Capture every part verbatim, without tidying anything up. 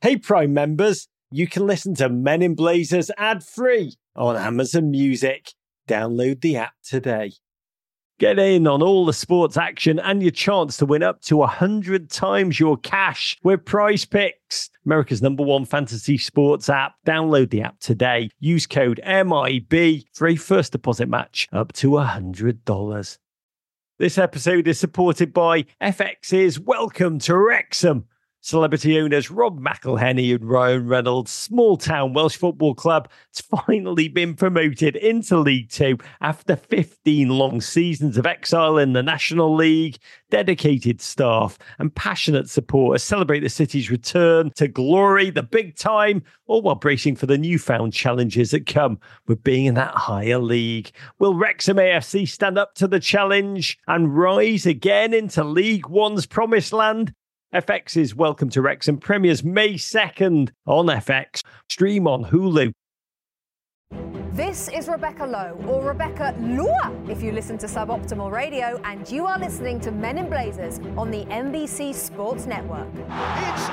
Hey, Prime members, you can listen to Men in Blazers ad-free on Amazon Music. Download the app today. Get in on all the sports action and your chance to win up to one hundred times your cash with Prize Picks, America's number one fantasy sports app. Download the app today. Use code M I B for a first deposit match up to one hundred dollars. This episode is supported by F X's Welcome to Wrexham. Celebrity owners Rob McElhenney and Ryan Reynolds' small-town Welsh football club has finally been promoted into League Two after fifteen long seasons of exile in the National League. Dedicated staff and passionate supporters celebrate the city's return to glory, the big time, all while bracing for the newfound challenges that come with being in that higher league. Will Wrexham A F C stand up to the challenge and rise again into League One's promised land? F X's Welcome to Wrexham premieres May second on F X. Stream on Hulu. This is Rebecca Lowe, or Rebecca Lua, if you listen to Suboptimal Radio, and you are listening to Men in Blazers on the N B C Sports Network. It's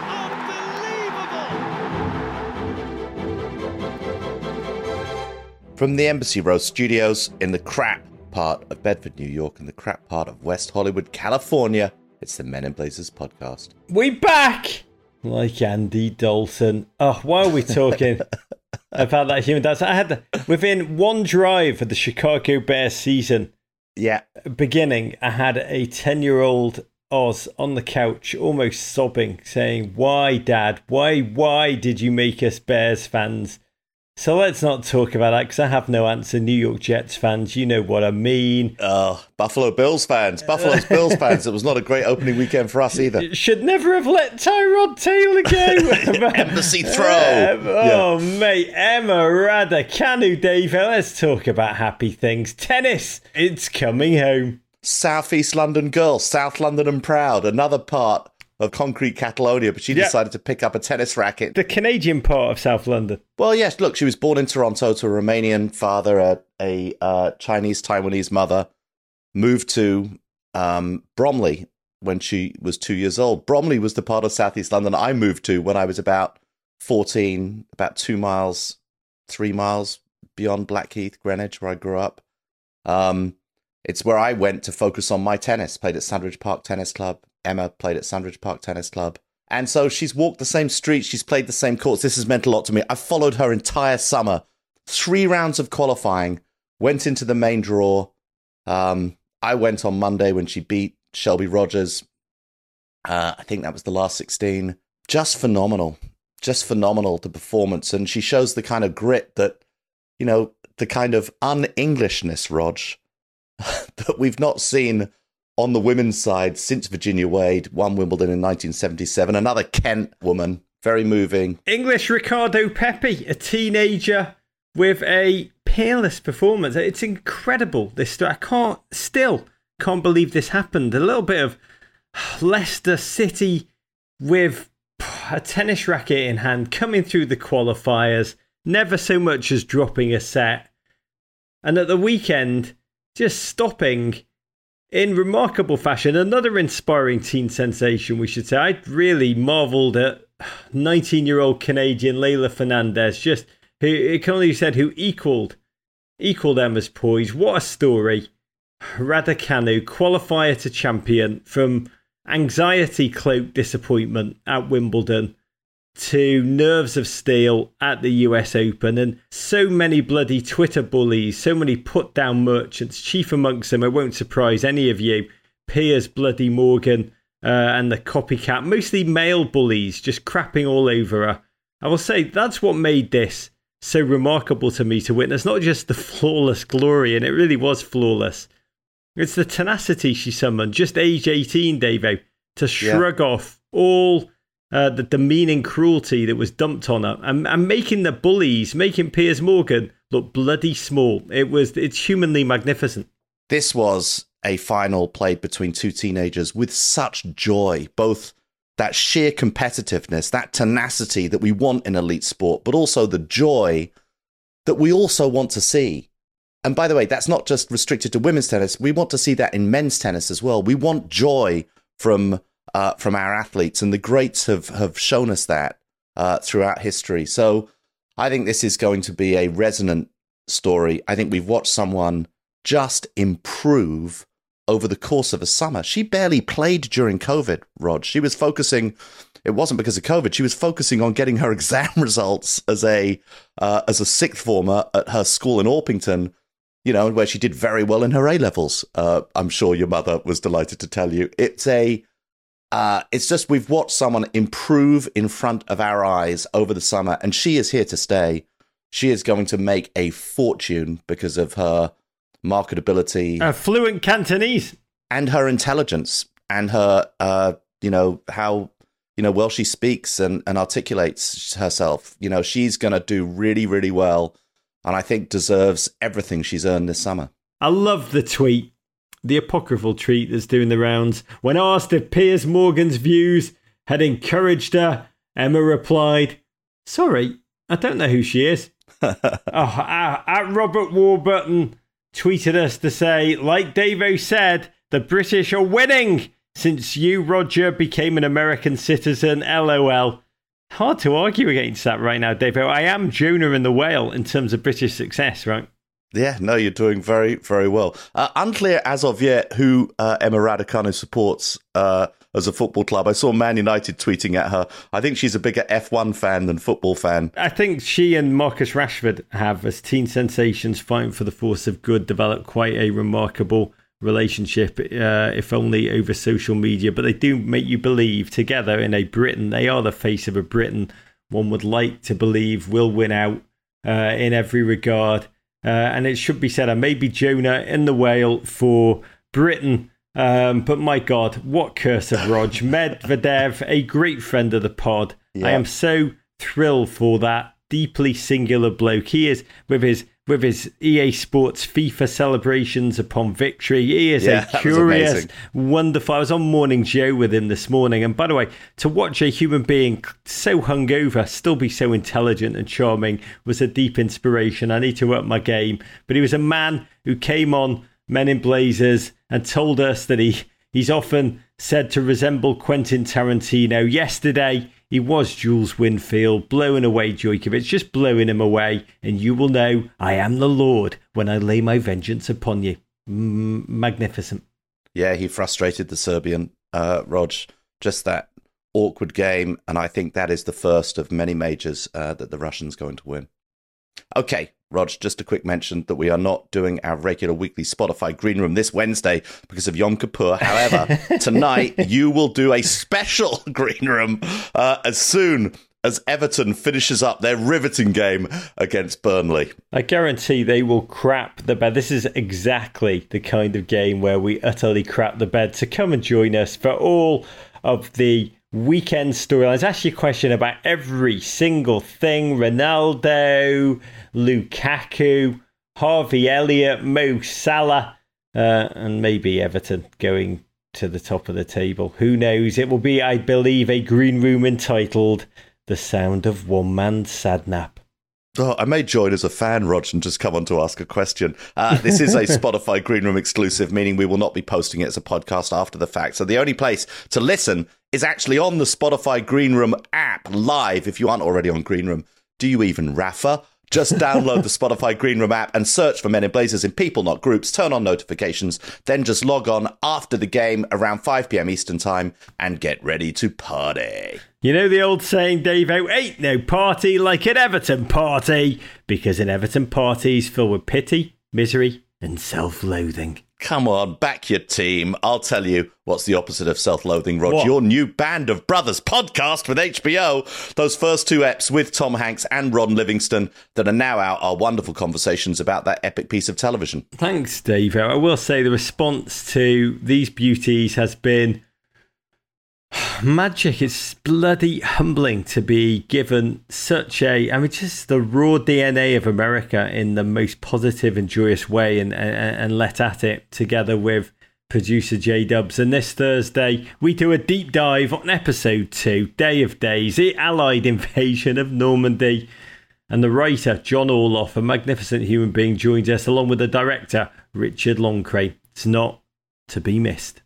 unbelievable! From the Embassy Road Studios in the crap part of Bedford, New York, and the crap part of West Hollywood, California, it's the Men in Blazers podcast. We back! Like Andy Dalton. Oh, why are we talking about that human dance? I had the, within one drive of the Chicago Bears season yeah, beginning, I had a ten-year-old Oz on the couch almost sobbing, saying, why, Dad? Why, why did you make us Bears fans? So let's not talk about that because I have no answer. New York Jets fans, you know what I mean. Oh, Buffalo Bills fans. Buffalo's Bills fans. It was not a great opening weekend for us either. Should never have let Tyrod Taylor go. Embassy throw. Um, oh, yeah. Mate. Emma Raducanu, Dave. Let's talk about happy things. Tennis. It's coming home. Southeast London girl. South London and proud. Another part of concrete Catalonia, but she yeah. decided to pick up a tennis racket. The Canadian part of South London. Well, yes, look, she was born in Toronto to a Romanian father, a, a uh, Chinese-Taiwanese mother, moved to um, Bromley when she was two years old. Bromley was the part of Southeast London I moved to when I was about fourteen, about two miles, three miles beyond Blackheath, Greenwich, where I grew up. Um, it's where I went to focus on my tennis, played at Sandridge Park Tennis Club. Emma played at Sandridge Park Tennis Club. And so she's walked the same streets. She's played the same courts. This has meant a lot to me. I followed her entire summer. Three rounds of qualifying. Went into the main draw. Um, I went on Monday when she beat Shelby Rogers. Uh, I think that was the last sixteen. Just phenomenal. Just phenomenal, the performance. And she shows the kind of grit that, you know, the kind of un-Englishness, Rog, that we've not seen on the women's side since Virginia Wade won Wimbledon in nineteen seventy-seven. Another Kent woman, very moving. English Ricardo Pepi, a teenager with a peerless performance. It's incredible, this story. I can't, still can't believe this happened. A little bit of Leicester City with a tennis racket in hand, coming through the qualifiers, never so much as dropping a set. And at the weekend, just stopping in remarkable fashion. Another inspiring teen sensation, we should say. I really marvelled at nineteen-year-old Canadian Leylah Fernandez, just who, it can only be said, who equalled, equalled Emma's poise. What a story. Raducanu, qualifier to champion, from anxiety-cloaked disappointment at Wimbledon to nerves of steel at the U S Open, and so many bloody Twitter bullies, so many put-down merchants, chief amongst them, it won't surprise any of you, Piers Bloody Morgan uh, and the copycat, mostly male bullies, just crapping all over her. I will say that's what made this so remarkable to me to witness, not just the flawless glory, and it really was flawless. It's the tenacity she summoned, just age eighteen, Davo, to shrug yeah. off all Uh, the demeaning cruelty that was dumped on her, and, and making the bullies, making Piers Morgan look bloody small. It was, it's humanly magnificent. This was a final played between two teenagers with such joy, both that sheer competitiveness, that tenacity that we want in elite sport, but also the joy that we also want to see. And by the way, that's not just restricted to women's tennis. We want to see that in men's tennis as well. We want joy from uh, from our athletes, and the greats have, have shown us that. uh, throughout history. So I think this is going to be a resonant story. I think we've watched someone just improve over the course of a summer. She barely played during COVID, Rog. She was focusing, it wasn't because of COVID, she was focusing on getting her exam results as a uh, as a sixth former at her school in Orpington, you know, where she did very well in her A-levels. Uh, I'm sure your mother was delighted to tell you. It's a, uh, it's just we've watched someone improve in front of our eyes over the summer, and she is here to stay. She is going to make a fortune because of her marketability, uh, fluent Cantonese, and her intelligence, and her, uh, you know, how, you know, well she speaks and, and articulates herself. You know, she's going to do really, really well, and I think deserves everything she's earned this summer. I love the tweet, the apocryphal tweet that's doing the rounds. When asked if Piers Morgan's views had encouraged her, Emma replied, "Sorry, I don't know who she is." oh, uh, at Robert Warburton tweeted us to say, like Davo said, the British are winning since you, Roger, became an American citizen. LOL. Hard to argue against that right now, Davo. I am Jonah and the Whale in terms of British success, right? Yeah, no, you're doing very, very well. Uh, unclear as of yet who uh, Emma Raducanu supports uh, as a football club. I saw Man United tweeting at her. I think she's a bigger F one fan than football fan. I think she and Marcus Rashford have, as teen sensations fighting for the force of good, developed quite a remarkable relationship, uh, if only over social media. But they do make you believe together in a Britain. They are the face of a Britain one would like to believe will win out uh, in every regard. Uh, and it should be said, I may be Jonah in the Whale for Britain, um, but my God, what curse of Rog. Medvedev, a great friend of the pod. Yeah. I am so thrilled for that deeply singular bloke. He is, with his with his E A Sports FIFA celebrations upon victory. He is yeah, a curious, wonderful. I was on Morning Joe with him this morning. And by the way, to watch a human being so hungover still be so intelligent and charming was a deep inspiration. I need to up my game. But he was a man who came on Men in Blazers and told us that he he's often said to resemble Quentin Tarantino. Yesterday, he was Jules Winfield, blowing away Djokovic, just blowing him away. And you will know I am the Lord when I lay my vengeance upon you. Mm, magnificent. Yeah, he frustrated the Serbian, uh, Rog. Just that awkward game. And I think that is the first of many majors uh, that the Russians going to win. Okay, Rog, just a quick mention that we are not doing our regular weekly Spotify Green Room this Wednesday because of Yom Kippur. However, tonight you will do a special Green Room uh, as soon as Everton finishes up their riveting game against Burnley. I guarantee they will crap the bed. This is exactly the kind of game where we utterly crap the bed. So come and join us for all of the weekend storylines. Ask you a question about every single thing. Ronaldo, Lukaku, Harvey Elliott, Mo Salah, uh, and maybe Everton going to the top of the table. Who knows? It will be, I believe, a Green Room entitled The Sound of One Man's Sadnap. Oh, I may join as a fan, Rog, and just come on to ask a question. Uh, this is a Spotify Green Room exclusive, meaning we will not be posting it as a podcast after the fact. So the only place to listen is actually on the Spotify Green Room app live. If you aren't already on Green Room, do you even, Rafa? Just download the Spotify Green Room app and search for Men in Blazers in People Not Groups. Turn on notifications. Then just log on after the game around five p.m. Eastern Time and get ready to party. You know the old saying, Davo, ain't no party like an Everton party, because an Everton party is filled with pity, misery and self-loathing. Come on, back your team. I'll tell you what's the opposite of self-loathing, Rog. What? Your new Band of Brothers podcast with H B O. Those first two eps with Tom Hanks and Ron Livingston that are now out are wonderful conversations about that epic piece of television. Thanks, Dave. I will say the response to these beauties has been magic. It's bloody humbling to be given such a, I mean, just the raw D N A of America in the most positive and joyous way, and, and, and let at it together with producer J-Dubs. And this Thursday, we do a deep dive on episode two, Day of Days, the Allied invasion of Normandy. And the writer, John Orloff, a magnificent human being, joins us along with the director, Richard Loncray. It's not to be missed.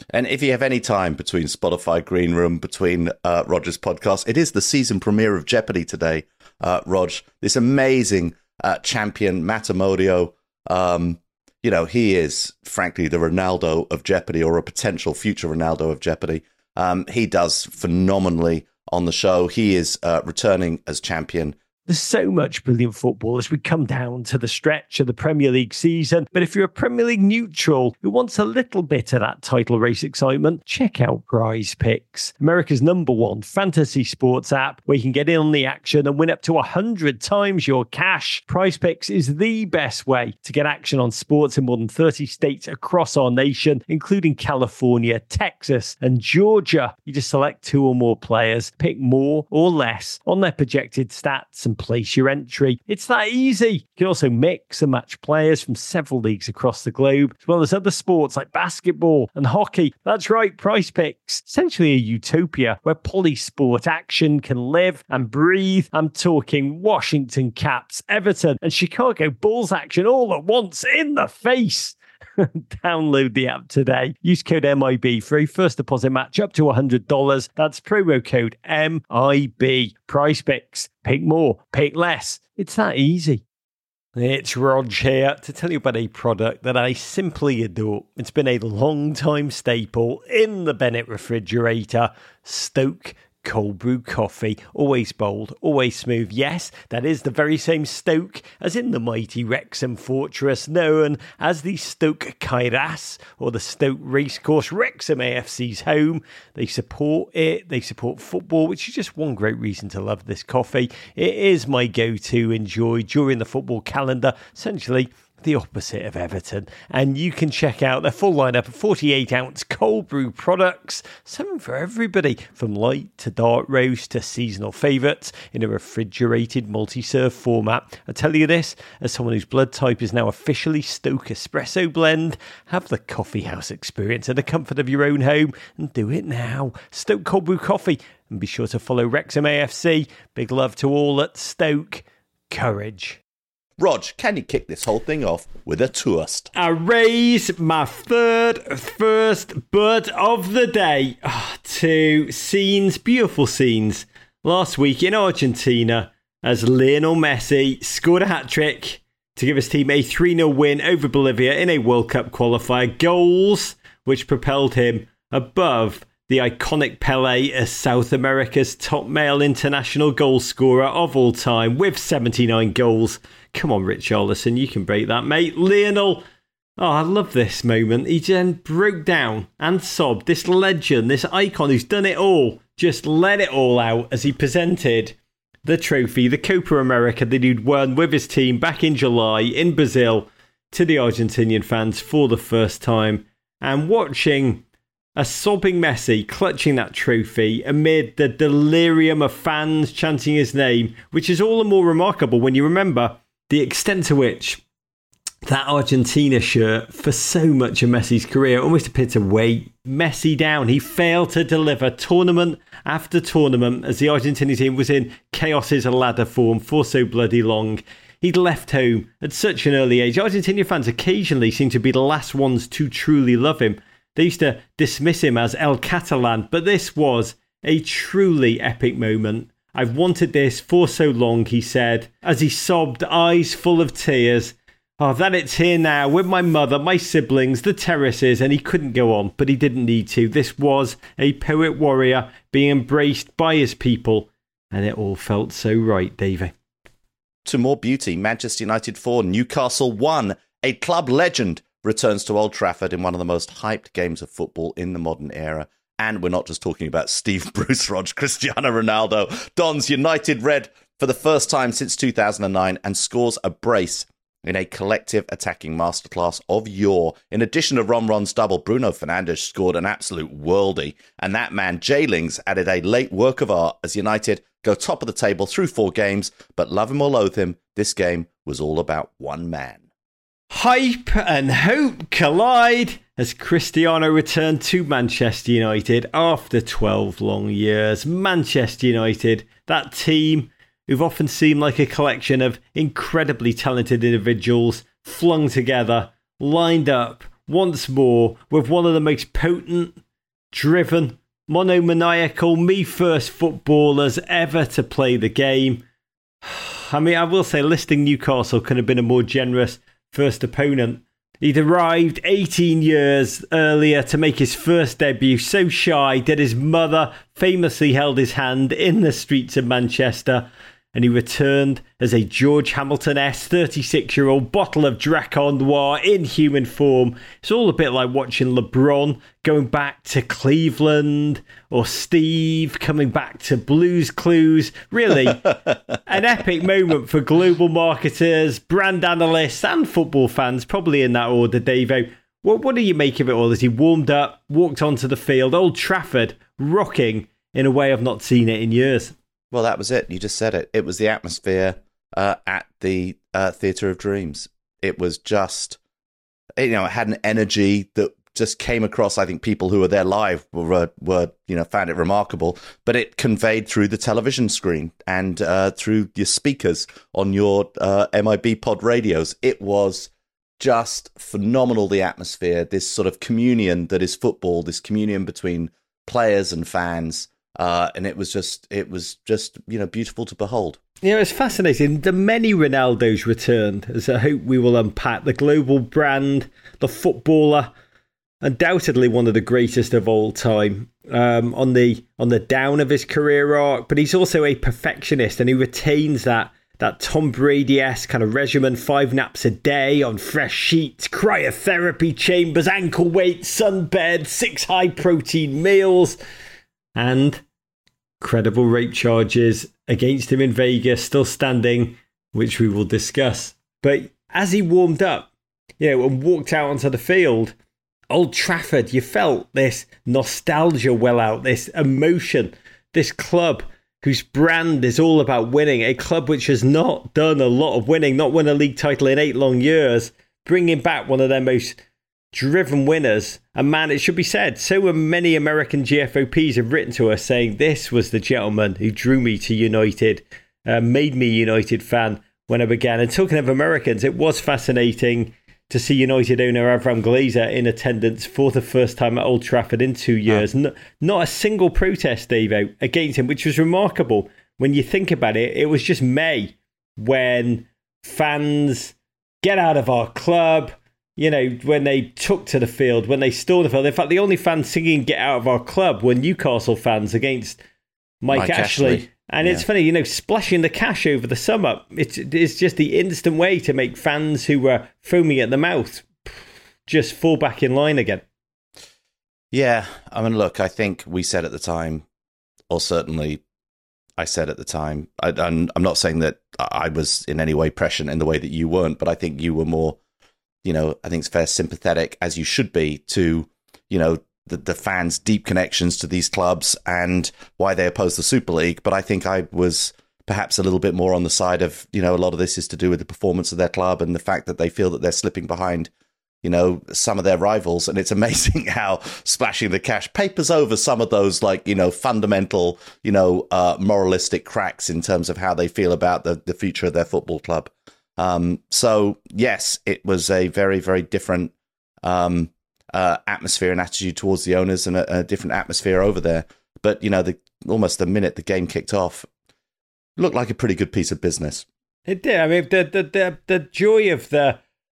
And if you have any time between Spotify Green Room, between uh, Roger's podcast, it is the season premiere of Jeopardy today, uh, Rog. This amazing uh, champion, Matamodio. Um, you know, he is, frankly, the Ronaldo of Jeopardy, or a potential future Ronaldo of Jeopardy. Um, he does phenomenally on the show. He is uh, returning as champion. There's so much brilliant football as we come down to the stretch of the Premier League season. But if you're a Premier League neutral who wants a little bit of that title race excitement, check out Prize Picks, America's number one fantasy sports app, where you can get in on the action and win up to one hundred times your cash. Prize Picks is the best way to get action on sports in more than thirty states across our nation, including California, Texas, and Georgia. You just select two or more players, pick more or less on their projected stats, and place your entry. It's that easy. You can also mix and match players from several leagues across the globe, as well as other sports like basketball and hockey. That's right, Prize Picks. Essentially a utopia where polysport action can live and breathe. I'm talking Washington Caps, Everton, and Chicago Bulls action all at once in the face. Download the app today. Use code M I B for a first deposit match up to one hundred dollars. That's promo code M I B. Prize Picks. Pick more, pick less. It's that easy. It's Rog here to tell you about a product that I simply adore. It's been a long time staple in the Bennett refrigerator. Stoke Cold Brew Coffee, always bold, always smooth. Yes, that is the very same Stoke as in the mighty Wrexham fortress known as the Stoke Kairas, or the Stoke Racecourse, Wrexham A F C's home. They support it, they support football, which is just one great reason to love this coffee. It is my go-to enjoy during the football calendar, essentially the opposite of Everton. And you can check out their full lineup of forty-eight ounce cold brew products, something for everybody, from light to dark roast to seasonal favourites in a refrigerated multi-serve format. I tell you this, as someone whose blood type is now officially Stoke Espresso Blend, have the coffee house experience in the comfort of your own home, and do it now. Stoke Cold Brew Coffee, and be sure to follow Wrexham A F C. Big love to all at Stoke. Courage. Rog, can you kick this whole thing off with a toast? I raise my third first bud of the day oh, to scenes, beautiful scenes, last week in Argentina as Lionel Messi scored a hat-trick to give his team a three nil win over Bolivia in a World Cup qualifier. Goals which propelled him above the iconic Pelé as South America's top male international goal scorer of all time with seventy-nine goals. Come on, Richarlison, you can break that, mate. Lionel, oh, I love this moment. He then broke down and sobbed. This legend, this icon who's done it all, just let it all out as he presented the trophy, the Copa America that he'd won with his team back in July in Brazil, to the Argentinian fans for the first time. And watching a sobbing Messi clutching that trophy amid the delirium of fans chanting his name, which is all the more remarkable when you remember the extent to which that Argentina shirt for so much of Messi's career almost appeared to weigh Messi down. He failed to deliver tournament after tournament as the Argentinian team was in chaos's ladder form for so bloody long. He'd left home at such an early age. Argentinian fans occasionally seem to be the last ones to truly love him. They used to dismiss him as El Catalan, but this was a truly epic moment. I've wanted this for so long, he said, as he sobbed, eyes full of tears. Oh, that it's here now with my mother, my siblings, the terraces, and he couldn't go on, but he didn't need to. This was a poet warrior being embraced by his people, and it all felt so right, Davey. To more beauty, Manchester United four, Newcastle one. A club legend returns to Old Trafford in one of the most hyped games of football in the modern era. And we're not just talking about Steve Bruce Rog, Cristiano Ronaldo dons United red for the first time since two thousand nine and scores a brace in a collective attacking masterclass of yore. In addition to Ron Ron's double, Bruno Fernandes scored an absolute worldie. And that man, Jay Lings, added a late work of art as United go top of the table through four games. But love him or loathe him, this game was all about one man. Hype and hope collide as Cristiano returned to Manchester United after twelve long years. Manchester United, that team who've often seemed like a collection of incredibly talented individuals flung together, lined up, once more with one of the most potent, driven, monomaniacal, me first footballers ever to play the game. I mean, I will say listing Newcastle could have been a more generous first opponent. He'd arrived eighteen years earlier to make his first debut, so shy that his mother famously held his hand in the streets of Manchester, and he returned as a George Hamilton-esque thirty-six-year-old bottle of Drakkar Noir in human form. It's all a bit like watching LeBron going back to Cleveland, or Steve coming back to Blues Clues. Really, an epic moment for global marketers, brand analysts, and football fans, probably in that order, Davo. What, what do you make of it all as he warmed up, walked onto the field, Old Trafford, rocking in a way I've not seen it in years? Well, that was it. You just said it. It was the atmosphere uh, at the uh, Theatre of Dreams. It was just, you know, it had an energy that just came across. I think people who were there live were, were you know, found it remarkable. But it conveyed through the television screen and uh, through your speakers on your uh, M I B pod radios. It was just phenomenal, the atmosphere, this sort of communion that is football, this communion between players and fans. Uh, and it was just, it was just, you know, beautiful to behold. You know, it's fascinating. The many Ronaldos returned, as I hope we will unpack. The global brand, the footballer, undoubtedly one of the greatest of all time. Um, on the on the down of his career arc, but he's also a perfectionist, and he retains that that Tom Brady-esque kind of regimen: five naps a day on fresh sheets, cryotherapy chambers, ankle weights, sunbed, six high protein meals. And credible rape charges against him in Vegas still standing, which we will discuss. But as he warmed up, you know, and walked out onto the field, Old Trafford, you felt this nostalgia well out, this emotion, this club whose brand is all about winning, a club which has not done a lot of winning, not won a league title in eight long years, bringing back one of their most driven winners. And man, it should be said, so many American G F O Ps have written to us saying this was the gentleman who drew me to United, uh, made me a United fan when I began. And talking of Americans, it was fascinating to see United owner Avram Glazer in attendance for the first time at Old Trafford in two years. No, not a single protest, Davo, against him, which was remarkable. When you think about it, it was just May when fans get out of our club. You know, when they took to the field, when they stormed the field. In fact, the only fans singing "Get Out of Our Club" were Newcastle fans against Mike, Mike Ashley. Ashley. And yeah. It's funny, you know, splashing the cash over the sum up. It's, it's just the instant way to make fans who were foaming at the mouth just fall back in line again. Yeah, I mean, look, I think we said at the time, or certainly I said at the time, I, I'm, I'm not saying that I was in any way prescient in the way that you weren't, but I think you were more, you know, I think it's fair, sympathetic, as you should be, to, you know, the, the fans' deep connections to these clubs and why they oppose the Super League. But I think I was perhaps a little bit more on the side of, you know, a lot of this is to do with the performance of their club and the fact that they feel that they're slipping behind, you know, some of their rivals. And it's amazing how splashing the cash papers over some of those, like, you know, fundamental, you know, uh, moralistic cracks in terms of how they feel about the, the future of their football club. Um, so, yes, it was a very, very different um, uh, atmosphere and attitude towards the owners, and a, a different atmosphere over there. But, you know, the, almost the minute the game kicked off, looked like a pretty good piece of business. It did. I mean, the the the, the joy of the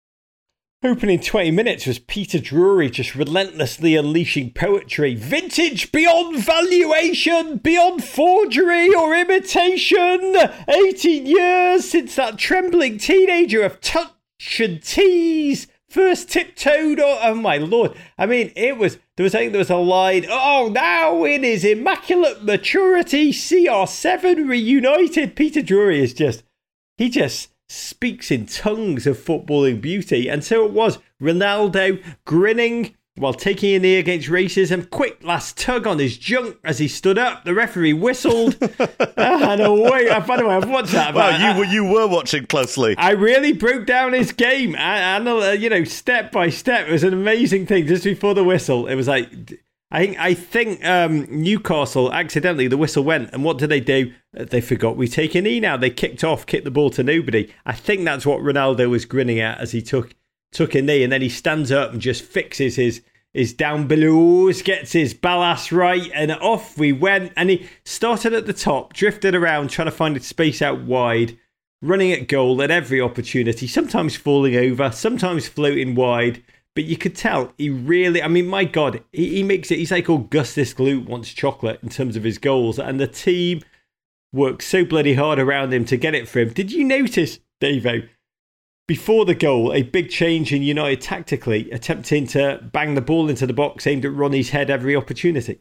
opening twenty minutes was Peter Drury just relentlessly unleashing poetry. Vintage beyond valuation, beyond forgery or imitation. eighteen years since that trembling teenager of touch and tease first tiptoed. Oh, oh my Lord. I mean, it was, there was, I think there was a line, oh, now in his immaculate maturity, C R seven reunited. Peter Drury is just, he just speaks in tongues of footballing beauty. And so it was. Ronaldo grinning while taking a knee against racism. Quick last tug on his junk as he stood up. The referee whistled. And away. By the way, I've watched that. Well, you were, you were watching closely. I really broke down his game. And, and uh, you know, step by step. It was an amazing thing. Just before the whistle, it was like, I think I think um, Newcastle, accidentally, the whistle went. And what did they do? They forgot we take a knee now. They kicked off, kicked the ball to nobody. I think that's what Ronaldo was grinning at as he took took a knee, and then he stands up and just fixes his his down belows, gets his ballast right, and off we went. And he started at the top, drifted around, trying to find a space out wide, running at goal at every opportunity, sometimes falling over, sometimes floating wide. But you could tell he really, I mean, my God, he, he makes it, he's like Augustus Gloop wants chocolate in terms of his goals. And the team worked so bloody hard around him to get it for him. Did you notice, Davo, before the goal, a big change in United tactically, attempting to bang the ball into the box aimed at Ronnie's head every opportunity?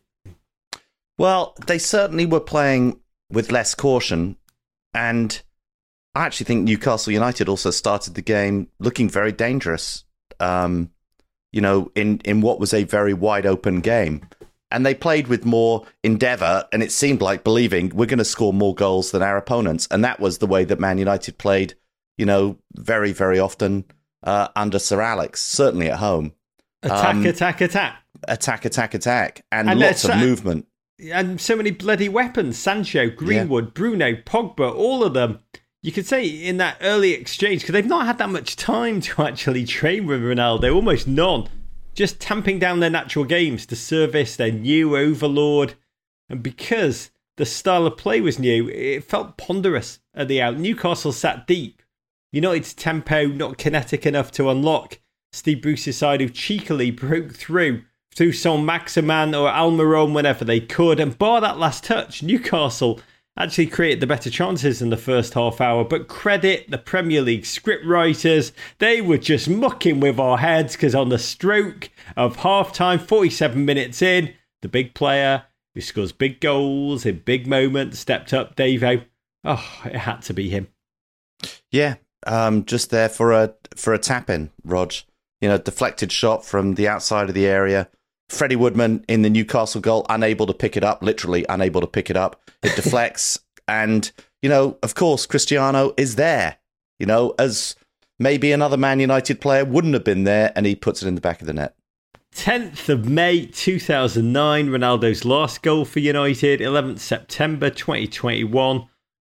Well, they certainly were playing with less caution. And I actually think Newcastle United also started the game looking very dangerous. Um, you know, in, in what was a very wide open game. And they played with more endeavour, and it seemed like believing we're going to score more goals than our opponents. And that was the way that Man United played, you know, very, very often uh, under Sir Alex, certainly at home. Attack, um, attack, attack. Attack, attack, attack. And, and lots of uh, movement. And so many bloody weapons. Sancho, Greenwood, yeah. Bruno, Pogba, all of them. You could say in that early exchange, because they've not had that much time to actually train with Ronaldo, almost none, just tamping down their natural games to service their new overlord. And because the style of play was new, it felt ponderous at the out. Newcastle sat deep. United's tempo not kinetic enough to unlock. Steve Bruce's side who cheekily broke through through Saint-Maximin or Almiron whenever they could. And bar that last touch, Newcastle actually created the better chances in the first half hour. But credit the Premier League script writers. They were just mucking with our heads because on the stroke of half-time, forty-seven minutes in, the big player who scores big goals in big moments stepped up, Davo. Oh, it had to be him. Yeah, um, just there for a for a tap-in, Rog. You know, deflected shot from the outside of the area. Freddie Woodman in the Newcastle goal, unable to pick it up, literally unable to pick it up. It deflects. And, you know, of course, Cristiano is there, you know, as maybe another Man United player wouldn't have been there, and he puts it in the back of the net. tenth of May two thousand nine, Ronaldo's last goal for United. eleventh of September twenty twenty-one.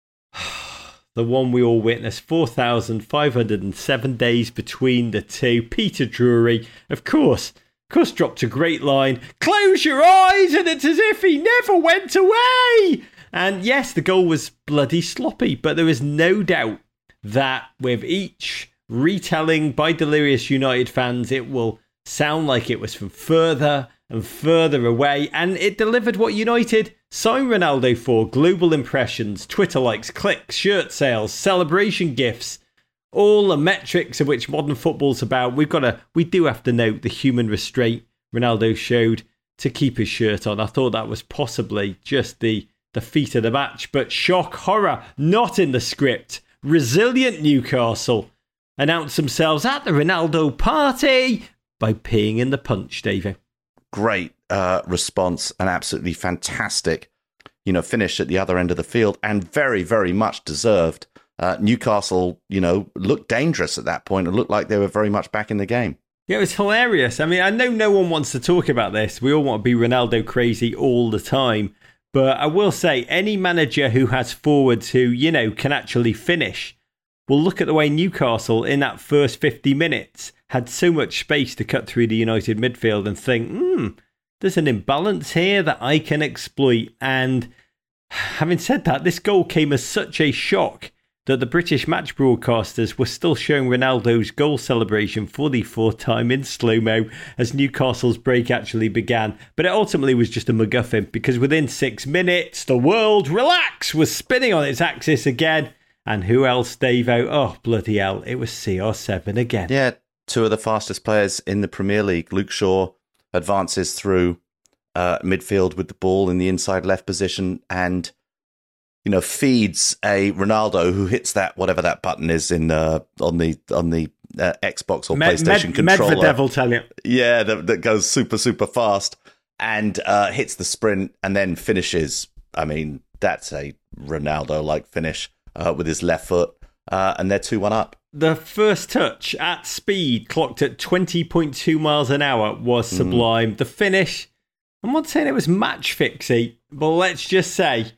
The one we all witnessed. four thousand five hundred seven days between the two. Peter Drury, of course, of course, dropped a great line. Close your eyes, and it's as if he never went away. And yes, the goal was bloody sloppy, but there is no doubt that with each retelling by delirious United fans, it will sound like it was from further and further away. And it delivered what United signed Ronaldo for. Global impressions, Twitter likes, clicks, shirt sales, celebration gifts. All the metrics of which modern football's about. We've got to, we do have to note the human restraint Ronaldo showed to keep his shirt on. I thought that was possibly just the, the feat of the match. But shock, horror, not in the script. Resilient Newcastle announced themselves at the Ronaldo party by peeing in the punch, David. Great uh, response, an absolutely fantastic, you know, finish at the other end of the field, and very, very much deserved. Uh, Newcastle, you know, looked dangerous at that point and looked like they were very much back in the game. Yeah, it was hilarious. I mean, I know no one wants to talk about this. We all want to be Ronaldo crazy all the time. But I will say, any manager who has forwards who, you know, can actually finish will look at the way Newcastle in that first fifty minutes had so much space to cut through the United midfield and think, hmm, there's an imbalance here that I can exploit. And having said that, this goal came as such a shock that the British match broadcasters were still showing Ronaldo's goal celebration for the fourth time in slow-mo as Newcastle's break actually began. But it ultimately was just a MacGuffin, because within six minutes, the world, relax, was spinning on its axis again. And who else, Davo? Oh, bloody hell, it was C R seven again. Yeah, two of the fastest players in the Premier League. Luke Shaw advances through uh, midfield with the ball in the inside left position and, you know, feeds a Ronaldo who hits that, whatever that button is in uh, on the on the uh, Xbox or Med, PlayStation Med, controller. Medvedev will tell you. Yeah, that, that goes super, super fast and uh, hits the sprint and then finishes. I mean, that's a Ronaldo-like finish uh, with his left foot. Uh, and they're two one up. The first touch at speed, clocked at twenty point two miles an hour, was sublime. Mm. The finish, I'm not saying it was match fixy, but let's just say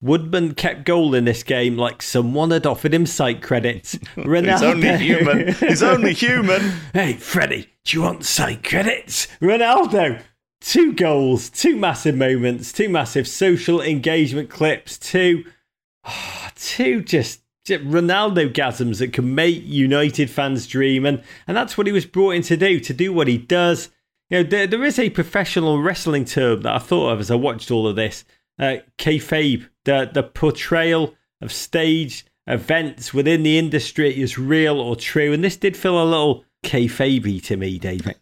Woodman kept goal in this game like someone had offered him site credits. Ronaldo. He's only human. He's only human. Hey, Freddie, do you want site credits? Ronaldo. Two goals, two massive moments, two massive social engagement clips, two, oh, two just, just Ronaldo-gasms that can make United fans dream. And, and that's what he was brought in to do, to do what he does. You know, there, there is a professional wrestling term that I thought of as I watched all of this. Uh, kayfabe, the, the portrayal of stage events within the industry is real or true. And this did feel a little kayfabe-y to me, David.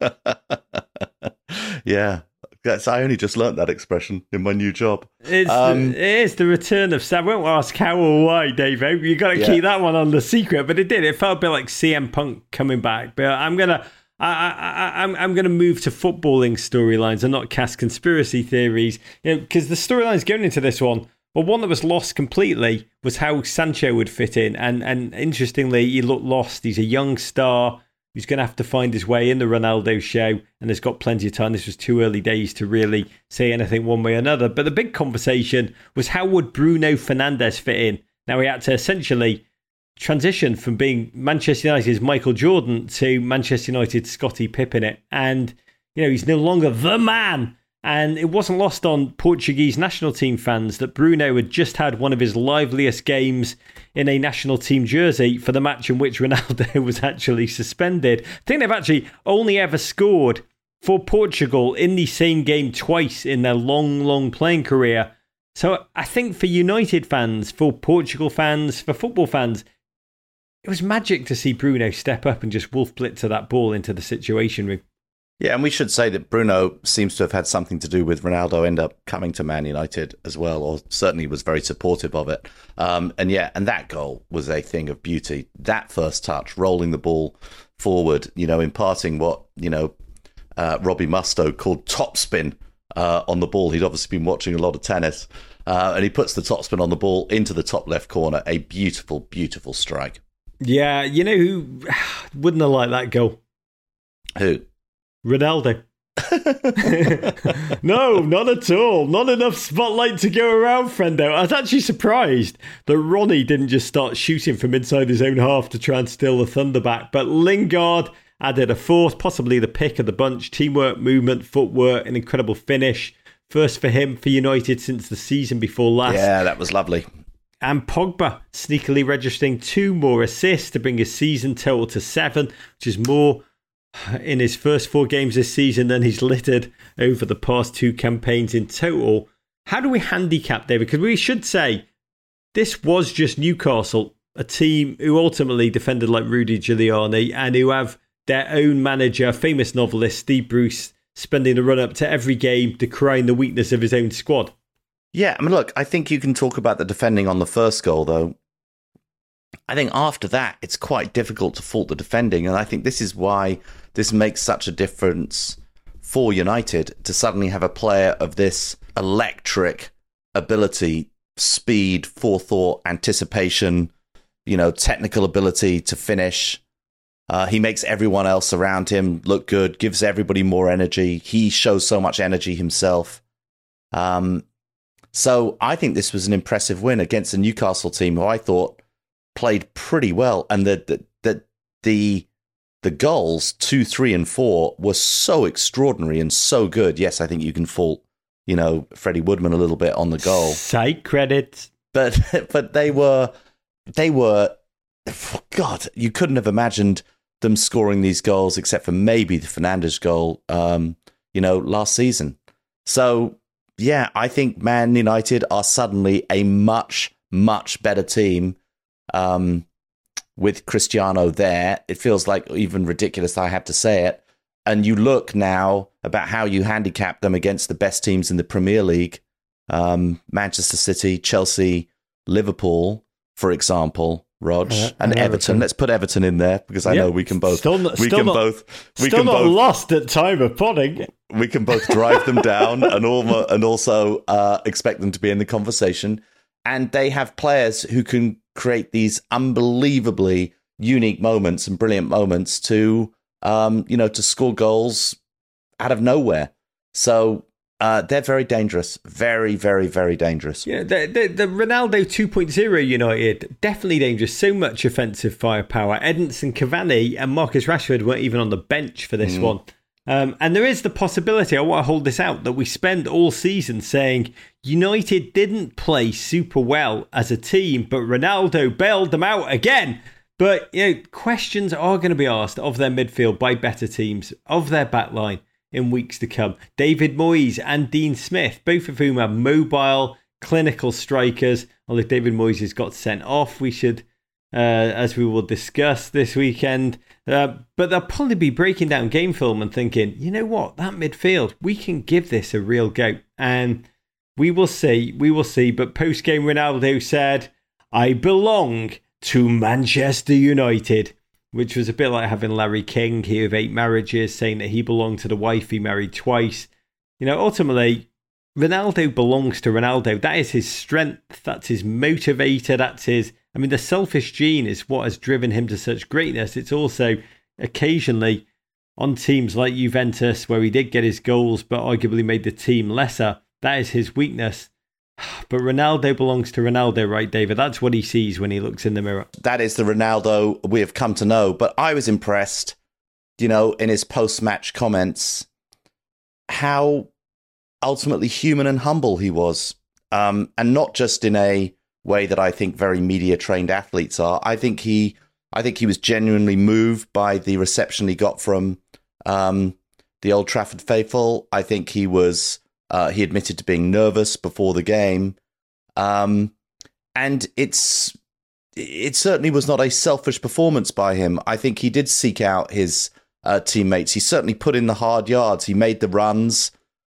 Yeah. That's, I only just learnt that expression in my new job. It's um, the, it is the return of Sam. I won't ask how or why, Dave. You got to yeah. keep that one on the secret. But it did. It felt a bit like C M Punk coming back. But I'm gonna, I, I, I, I'm, I'm gonna move to footballing storylines and not cast conspiracy theories. You know, because the storylines going into this one, well, one that was lost completely was how Sancho would fit in. And and interestingly, he looked lost. He's a young star. He's going to have to find his way in the Ronaldo show, and there's got plenty of time. This was too early days to really say anything one way or another. But the big conversation was, how would Bruno Fernandes fit in? Now, he had to essentially transition from being Manchester United's Michael Jordan to Manchester United's Scottie Pippen it. And, you know, he's no longer the man. And it wasn't lost on Portuguese national team fans that Bruno had just had one of his liveliest games in a national team jersey for the match in which Ronaldo was actually suspended. I think they've actually only ever scored for Portugal in the same game twice in their long, long playing career. So I think for United fans, for Portugal fans, for football fans, it was magic to see Bruno step up and just wolf blitzer that ball into the Situation Room. Yeah, and we should say that Bruno seems to have had something to do with Ronaldo end up coming to Man United as well, or certainly was very supportive of it. Um, and yeah, and that goal was a thing of beauty. That first touch, rolling the ball forward, you know, imparting what, you know, uh, Robbie Mustoe called topspin uh, on the ball. He'd obviously been watching a lot of tennis, uh, and he puts the topspin on the ball into the top left corner. A beautiful, beautiful strike. Yeah, you know who wouldn't have liked that goal? Who? Ronaldo. No, not at all. Not enough spotlight to go around, friendo. I was actually surprised that Ronnie didn't just start shooting from inside his own half to try and steal the thunder back. But Lingard added a fourth, possibly the pick of the bunch. Teamwork, movement, footwork, an incredible finish. First for him for United since the season before last. Yeah, that was lovely. And Pogba sneakily registering two more assists to bring his season total to seven, which is more in his first four games this season than he's littered over the past two campaigns in total. How do we handicap, David? Because we should say this was just Newcastle, a team who ultimately defended like Rudy Giuliani and who have their own manager, famous novelist Steve Bruce, spending the run-up to every game decrying the weakness of his own squad. Yeah, I mean, look, I think you can talk about the defending on the first goal, though. I think after that, it's quite difficult to fault the defending. And I think this is why this makes such a difference for United to suddenly have a player of this electric ability, speed, forethought, anticipation, you know, technical ability to finish. Uh, he makes everyone else around him look good, gives everybody more energy. He shows so much energy himself. Um, so I think this was an impressive win against a Newcastle team who I thought played pretty well, and the the the the, the goals two, three, and four were so extraordinary and so good. Yes, I think you can fault, you know, Freddie Woodman a little bit on the goal. Side credits, but but they were they were God, you couldn't have imagined them scoring these goals except for maybe the Fernandes goal, um, you know, last season. So yeah, I think Man United are suddenly a much much better team. Um, with Cristiano there, it feels like even ridiculous I have to say it. And you look now about how you handicap them against the best teams in the Premier League, um, Manchester City, Chelsea, Liverpool, for example, Rog, uh, and, and Everton. Everton. Let's put Everton in there because I yep. know we can both. Still not, we still can not, both. We still can not both, lost at time of podding. We can both drive them down and almost, and also uh, expect them to be in the conversation. And they have players who can create these unbelievably unique moments and brilliant moments to, um, you know, to score goals out of nowhere. So Uh, they're very dangerous. Very, very, very dangerous. Yeah, the, the, the Ronaldo two point oh United, definitely dangerous. So much offensive firepower. Edinson Cavani and Marcus Rashford weren't even on the bench for this mm. one. Um, and there is the possibility, I want to hold this out, that we spend all season saying United didn't play super well as a team, but Ronaldo bailed them out again. But, you know, questions are going to be asked of their midfield by better teams, of their backline in weeks to come. David Moyes and Dean Smith, both of whom are mobile, clinical strikers. Although David Moyes has got sent off, we should, uh, as we will discuss this weekend. Uh, but they'll probably be breaking down game film and thinking, you know what, that midfield, we can give this a real go. And we will see, we will see. But post-game, Ronaldo said, I belong to Manchester United, which was a bit like having Larry King here with eight marriages, saying that he belonged to the wife he married twice. You know, ultimately, Ronaldo belongs to Ronaldo. That is his strength. That's his motivator. That's his... I mean, the selfish gene is what has driven him to such greatness. It's also occasionally on teams like Juventus, where he did get his goals, but arguably made the team lesser. That is his weakness. But Ronaldo belongs to Ronaldo, right, David? That's what he sees when he looks in the mirror. That is the Ronaldo we have come to know. But I was impressed, you know, in his post-match comments, how ultimately human and humble he was. Um, and not just in a way that I think very media-trained athletes are. I think he I think he was genuinely moved by the reception he got from um, the Old Trafford faithful. I think he was... Uh, he admitted to being nervous before the game. Um, and it's it certainly was not a selfish performance by him. I think he did seek out his uh, teammates. He certainly put in the hard yards. He made the runs.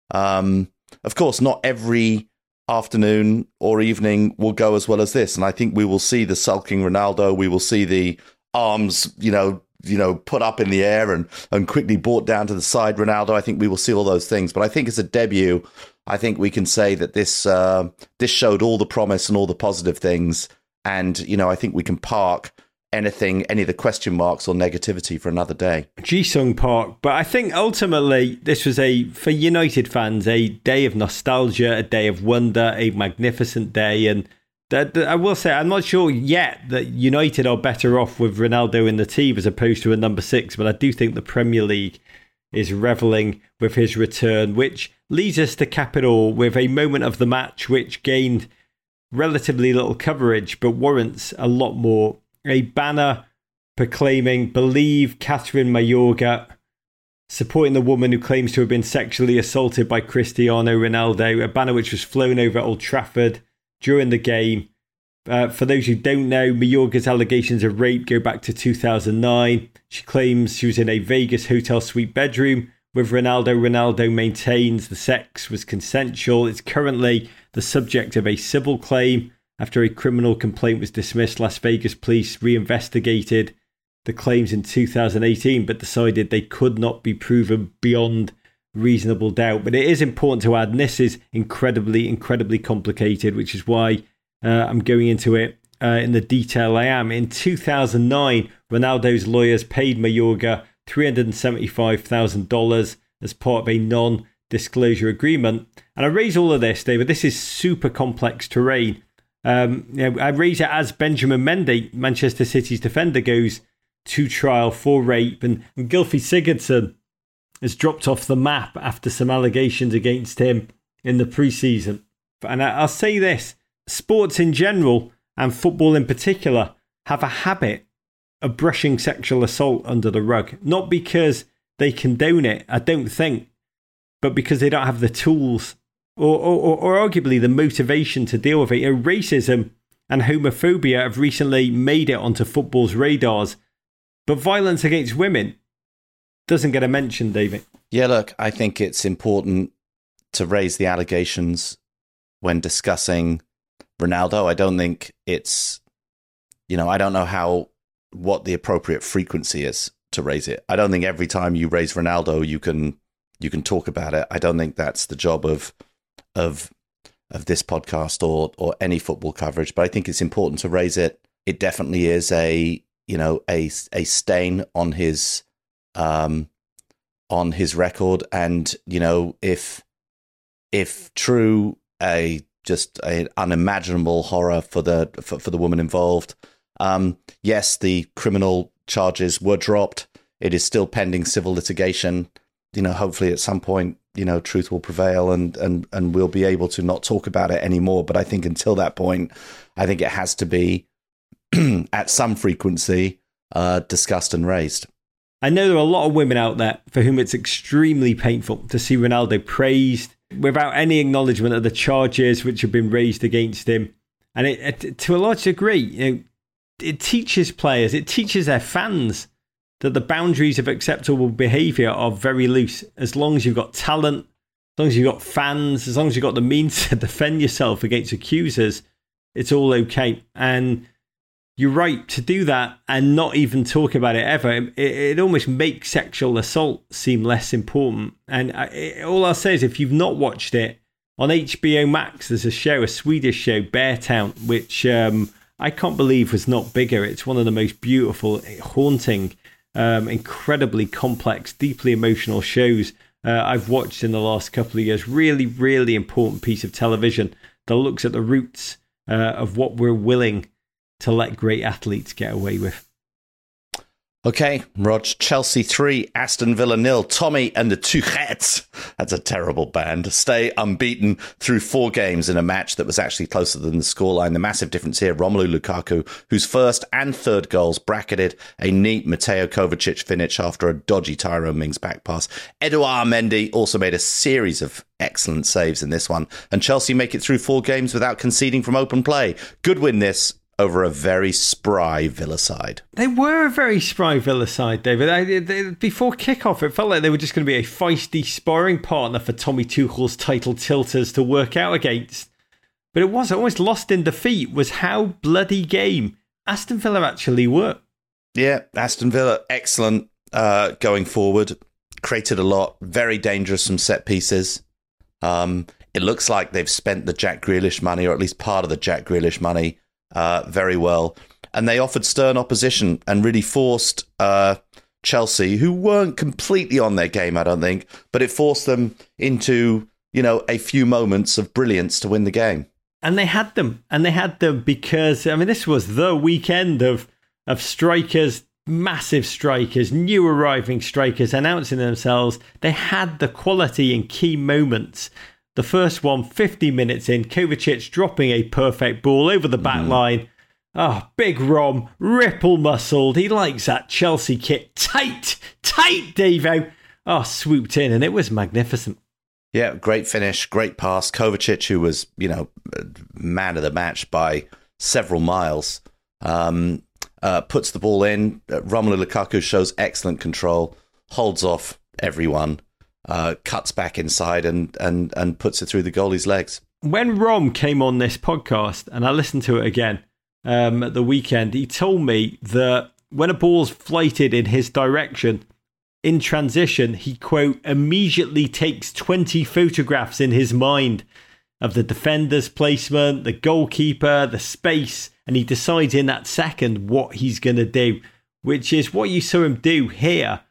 Um, of course, not every afternoon or evening will go as well as this. And I think we will see the sulking Ronaldo. We will see the arms, you know, you know, put up in the air and, and quickly brought down to the side Ronaldo. I think we will see all those things. But I think as a debut, I think we can say that this uh, this showed all the promise and all the positive things. And, you know, I think we can park anything, any of the question marks or negativity for another day. Ji-sung Park. But I think ultimately this was a, for United fans, a day of nostalgia, a day of wonder, a magnificent day. And That, that I will say, I'm not sure yet that United are better off with Ronaldo in the team as opposed to a number six, but I do think the Premier League is revelling with his return, which leads us to cap it all with a moment of the match which gained relatively little coverage, but warrants a lot more. A banner proclaiming, "Believe Catherine Mayorga," supporting the woman who claims to have been sexually assaulted by Cristiano Ronaldo, a banner which was flown over Old Trafford during the game. Uh, for those who don't know, Mayorga's allegations of rape go back to two thousand nine. She claims she was in a Vegas hotel suite bedroom with Ronaldo. Ronaldo maintains the sex was consensual. It's currently the subject of a civil claim after a criminal complaint was dismissed. Las Vegas police reinvestigated the claims in two thousand eighteen, but decided they could not be proven beyond reasonable doubt. But it is important to add, and this is incredibly, incredibly complicated, which is why uh, I'm going into it uh, in the detail I am. In two thousand nine, Ronaldo's lawyers paid Mayorga three hundred seventy-five thousand dollars as part of a non-disclosure agreement. And I raise all of this, David. This is super complex terrain. Um, you know, I raise it as Benjamin Mendy, Manchester City's defender, goes to trial for rape, and, and Gylfi Sigurdsson has dropped off the map after some allegations against him in the pre-season. And I'll say this, sports in general, and football in particular, have a habit of brushing sexual assault under the rug. Not because they condone it, I don't think, but because they don't have the tools or, or, or arguably the motivation to deal with it. You know, racism and homophobia have recently made it onto football's radars, but violence against women doesn't get a mention, David. Yeah, look, I think it's important to raise the allegations when discussing Ronaldo. I don't think it's, you know, I don't know how, what the appropriate frequency is to raise it. I don't think every time you raise Ronaldo, you can, you can talk about it. I don't think that's the job of, of, of this podcast or, or any football coverage, but I think it's important to raise it. It definitely is a, you know, a, a stain on his, um, on his record. And, you know, if if true, a just an unimaginable horror for the for, for the woman involved. Um, yes, the criminal charges were dropped. It is still pending civil litigation. You know, hopefully at some point, you know, truth will prevail and, and, and we'll be able to not talk about it anymore. But I think until that point, I think it has to be at some frequency uh, discussed and raised. I know there are a lot of women out there for whom it's extremely painful to see Ronaldo praised without any acknowledgement of the charges which have been raised against him. And it, it, to a large degree, you know, it teaches players, it teaches their fans that the boundaries of acceptable behaviour are very loose. As long as you've got talent, as long as you've got fans, as long as you've got the means to defend yourself against accusers, it's all okay. And you're right to do that and not even talk about it ever. It, it almost makes sexual assault seem less important. And I, it, all I'll say is if you've not watched it, on H B O Max, there's a show, a Swedish show, Beartown, which um, I can't believe was not bigger. It's one of the most beautiful, haunting, Um, incredibly complex, deeply emotional shows uh, I've watched in the last couple of years. Really, really important piece of television that looks at the roots uh, of what we're willing to let great athletes get away with. Okay, Rog, Chelsea three, Aston Villa nil. Tommy and the Tuchets, that's a terrible band, stay unbeaten through four games in a match that was actually closer than the scoreline. The massive difference here, Romelu Lukaku, whose first and third goals bracketed a neat Mateo Kovacic finish after a dodgy Tyrone Mings back pass. Edouard Mendy also made a series of excellent saves in this one. And Chelsea make it through four games without conceding from open play. Good win this over a very spry Villa side. They were a very spry Villa side, David. I, they, before kickoff, it felt like they were just going to be a feisty sparring partner for Tommy Tuchel's title tilters to work out against. But it was almost lost in defeat was how bloody game Aston Villa actually were. Yeah, Aston Villa, excellent uh, going forward. Created a lot. Very dangerous from set pieces. Um, it looks like they've spent the Jack Grealish money, or at least part of the Jack Grealish money, Uh, very well. And they offered stern opposition and really forced uh, Chelsea, who weren't completely on their game, I don't think, but it forced them into, you know, a few moments of brilliance to win the game. And they had them. And they had them because, I mean, this was the weekend of, of strikers, massive strikers, new arriving strikers announcing themselves. They had the quality in key moments. The first one, fifty minutes in, Kovacic dropping a perfect ball over the back mm. line. Oh, big Rom, ripple muscled. He likes that Chelsea kit. Tight, tight, Devo. Oh, swooped in and it was magnificent. Yeah, great finish, great pass. Kovacic, who was, you know, man of the match by several miles, um, uh, puts the ball in. Romelu Lukaku shows excellent control, holds off everyone. Uh, cuts back inside and, and, and puts it through the goalie's legs. When Rom came on this podcast, and I listened to it again um, at the weekend, he told me that when a ball's flighted in his direction, in transition, he, quote, immediately takes twenty photographs in his mind of the defender's placement, the goalkeeper, the space, and he decides in that second what he's going to do, which is what you saw him do here.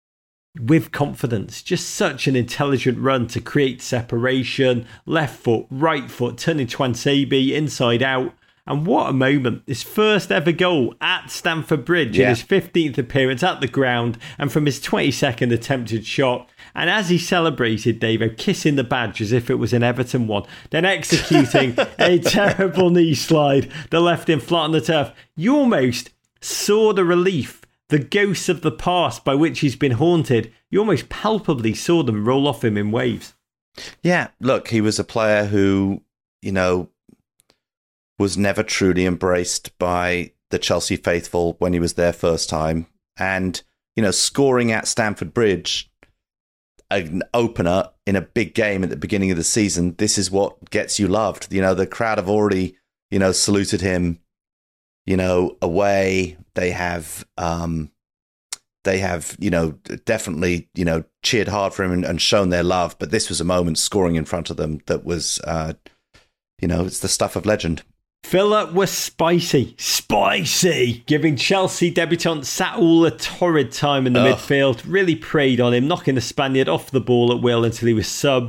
With confidence, just such an intelligent run to create separation, left foot, right foot, turning Twansabi inside out. And what a moment. His first ever goal at Stamford Bridge yeah. in his fifteenth appearance at the ground and from his twenty-second attempted shot. And as he celebrated, Davo, kissing the badge as if it was an Everton one, then executing a terrible knee slide that left him flat on the turf. You almost saw the relief. The ghosts of the past by which he's been haunted, you almost palpably saw them roll off him in waves. Yeah, look, he was a player who, you know, was never truly embraced by the Chelsea faithful when he was there first time. And, you know, scoring at Stamford Bridge, an opener in a big game at the beginning of the season, this is what gets you loved. You know, the crowd have already, you know, saluted him, you know, away. They have, um, they have, you know, definitely, you know, cheered hard for him and, and shown their love. But this was a moment scoring in front of them that was, uh, you know, it's the stuff of legend. Villa was spicy, spicy, giving Chelsea debutant Saul a torrid time in the Ugh. midfield. Really preyed on him, knocking the Spaniard off the ball at will until he was subbed.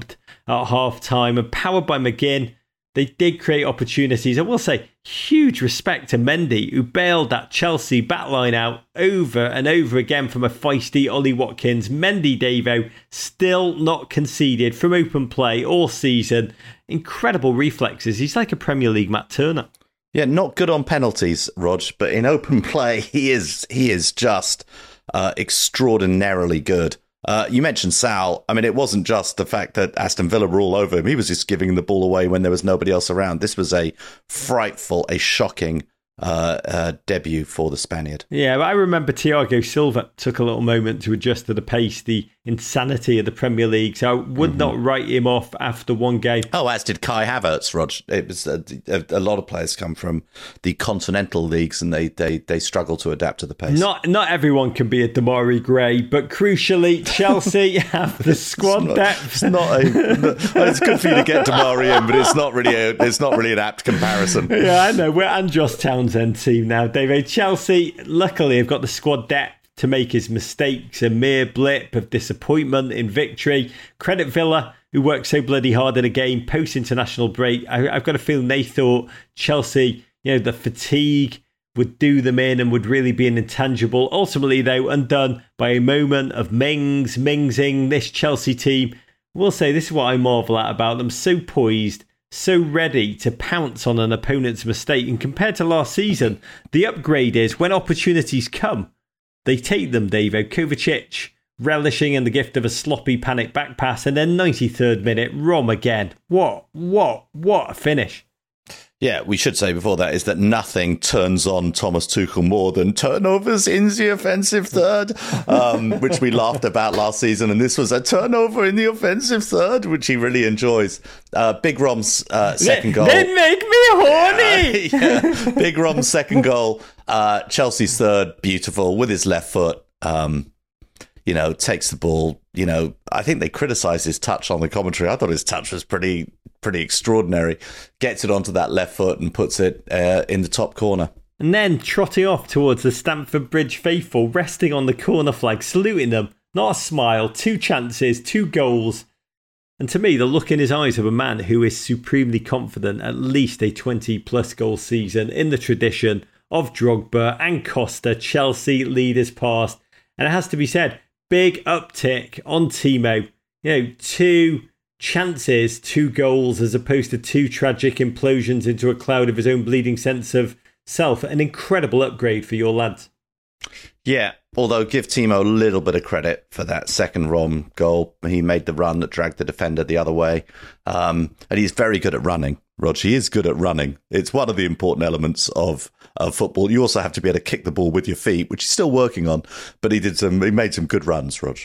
at half-time. And powered by McGinn, they did create opportunities. I will say, huge respect to Mendy, who bailed that Chelsea backline out over and over again from a feisty Ollie Watkins. Mendy, Davo, still not conceded from open play all season. Incredible reflexes. He's like a Premier League Matt Turner. Yeah, not good on penalties, Rog, but in open play, he is he is just uh, extraordinarily good. Uh, you mentioned Sal. I mean, it wasn't just the fact that Aston Villa were all over him. He was just giving the ball away when there was nobody else around. This was a frightful, a shocking uh, uh, debut for the Spaniard. Yeah, but I remember Thiago Silva took a little moment to adjust to the pace, the insanity of the Premier League. So I would mm-hmm. not write him off after one game. Oh, as did Kai Havertz, Rog. It was a, a, a lot of players come from the continental leagues and they, they, they struggle to adapt to the pace. Not not everyone can be a Damari Gray, but crucially, Chelsea have the squad it's not, depth. It's not a. It's good for you to get Damari in, but it's not really a. It's not really an apt comparison. Yeah, I know. We're Andros Townsend team now, David. Chelsea, luckily, have got the squad depth to make his mistakes a mere blip of disappointment in victory. Credit Villa, who worked so bloody hard in a game post-international break. I, I've got a feeling they thought Chelsea, you know, the fatigue would do them in and would really be an intangible. Ultimately, though, undone by a moment of Mings, Mingsing. This Chelsea team, we'll say this is what I marvel at about them. So poised, so ready to pounce on an opponent's mistake. And compared to last season, the upgrade is when opportunities come, they take them, Davo. Kovacic relishing in the gift of a sloppy panic back pass, and then ninety-third minute, Rom again. What, what, what a finish. Yeah, we should say before that is that nothing turns on Thomas Tuchel more than turnovers in the offensive third, um, which we laughed about last season. And this was a turnover in the offensive third, which he really enjoys. Uh, Big Rom's uh, second goal. They make me horny! Uh, yeah. Big Rom's second goal. Uh, Chelsea's third, beautiful, with his left foot. Um, you know, takes the ball. You know, I think they criticised his touch on the commentary. I thought his touch was pretty, pretty extraordinary. Gets it onto that left foot and puts it uh, in the top corner. And then trotting off towards the Stamford Bridge faithful, resting on the corner flag, saluting them. Not a smile, two chances, two goals. And to me, the look in his eyes of a man who is supremely confident, at least a twenty-plus goal season in the tradition of Drogba and Costa, Chelsea leaders past. And it has to be said, big uptick on Timo. You know, two chances, two goals, as opposed to two tragic implosions into a cloud of his own bleeding sense of self. An incredible upgrade for your lads. Yeah, although give Timo a little bit of credit for that second Rom goal. He made the run that dragged the defender the other way. Um, and he's very good at running. Rog, he is good at running. It's one of the important elements of, of football. You also have to be able to kick the ball with your feet, which he's still working on. But he did some. He made some good runs, Rog.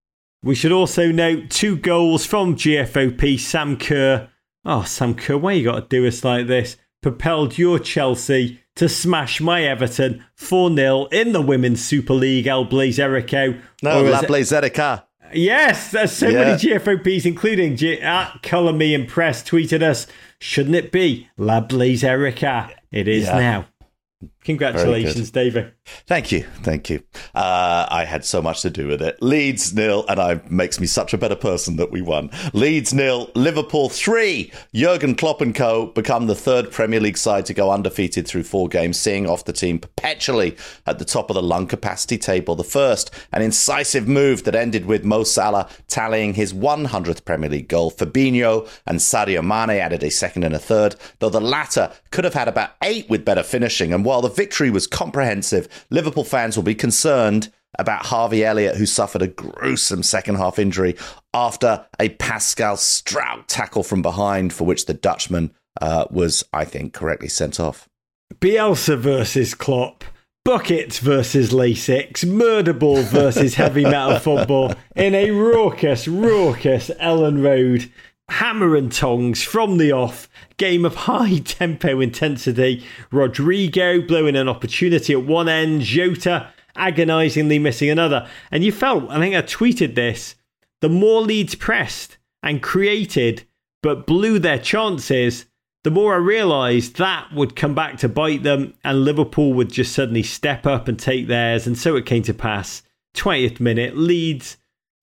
We should also note two goals from G F O P. Sam Kerr. Oh, Sam Kerr, why you got to do us like this? Propelled your Chelsea to smash my Everton four nil in the Women's Super League. El Blazerico. No, La Blazerica. Yes, there's so yeah. many G F O Ps, including G- at Colour Me Impressed, tweeted us, shouldn't it be La Blazerica? It is yeah. now. Congratulations, David. Thank you. Thank you. Uh, I had so much to do with it. Leeds nil, and it makes me such a better person that we won. Leeds nil, Liverpool three. Jurgen Klopp and co. become the third Premier League side to go undefeated through four games, seeing off the team perpetually at the top of the lung capacity table. The first, an incisive move that ended with Mo Salah tallying his one hundredth Premier League goal. Fabinho and Sadio Mane added a second and a third, though the latter could have had about eight with better finishing. And while the victory was comprehensive, Liverpool fans will be concerned about Harvey Elliott, who suffered a gruesome second-half injury after a Pascal Struijk tackle from behind, for which the Dutchman uh, was, I think, correctly sent off. Bielsa versus Klopp. Buckets versus Lasix. Murder ball versus heavy metal football in a raucous, raucous Ellen Road. Hammer and tongs from the off. Game of high tempo intensity. Rodrigo blowing an opportunity at one end. Jota agonisingly missing another. And you felt, I think I tweeted this, the more Leeds pressed and created but blew their chances, the more I realised that would come back to bite them and Liverpool would just suddenly step up and take theirs. And so it came to pass. twentieth minute, Leeds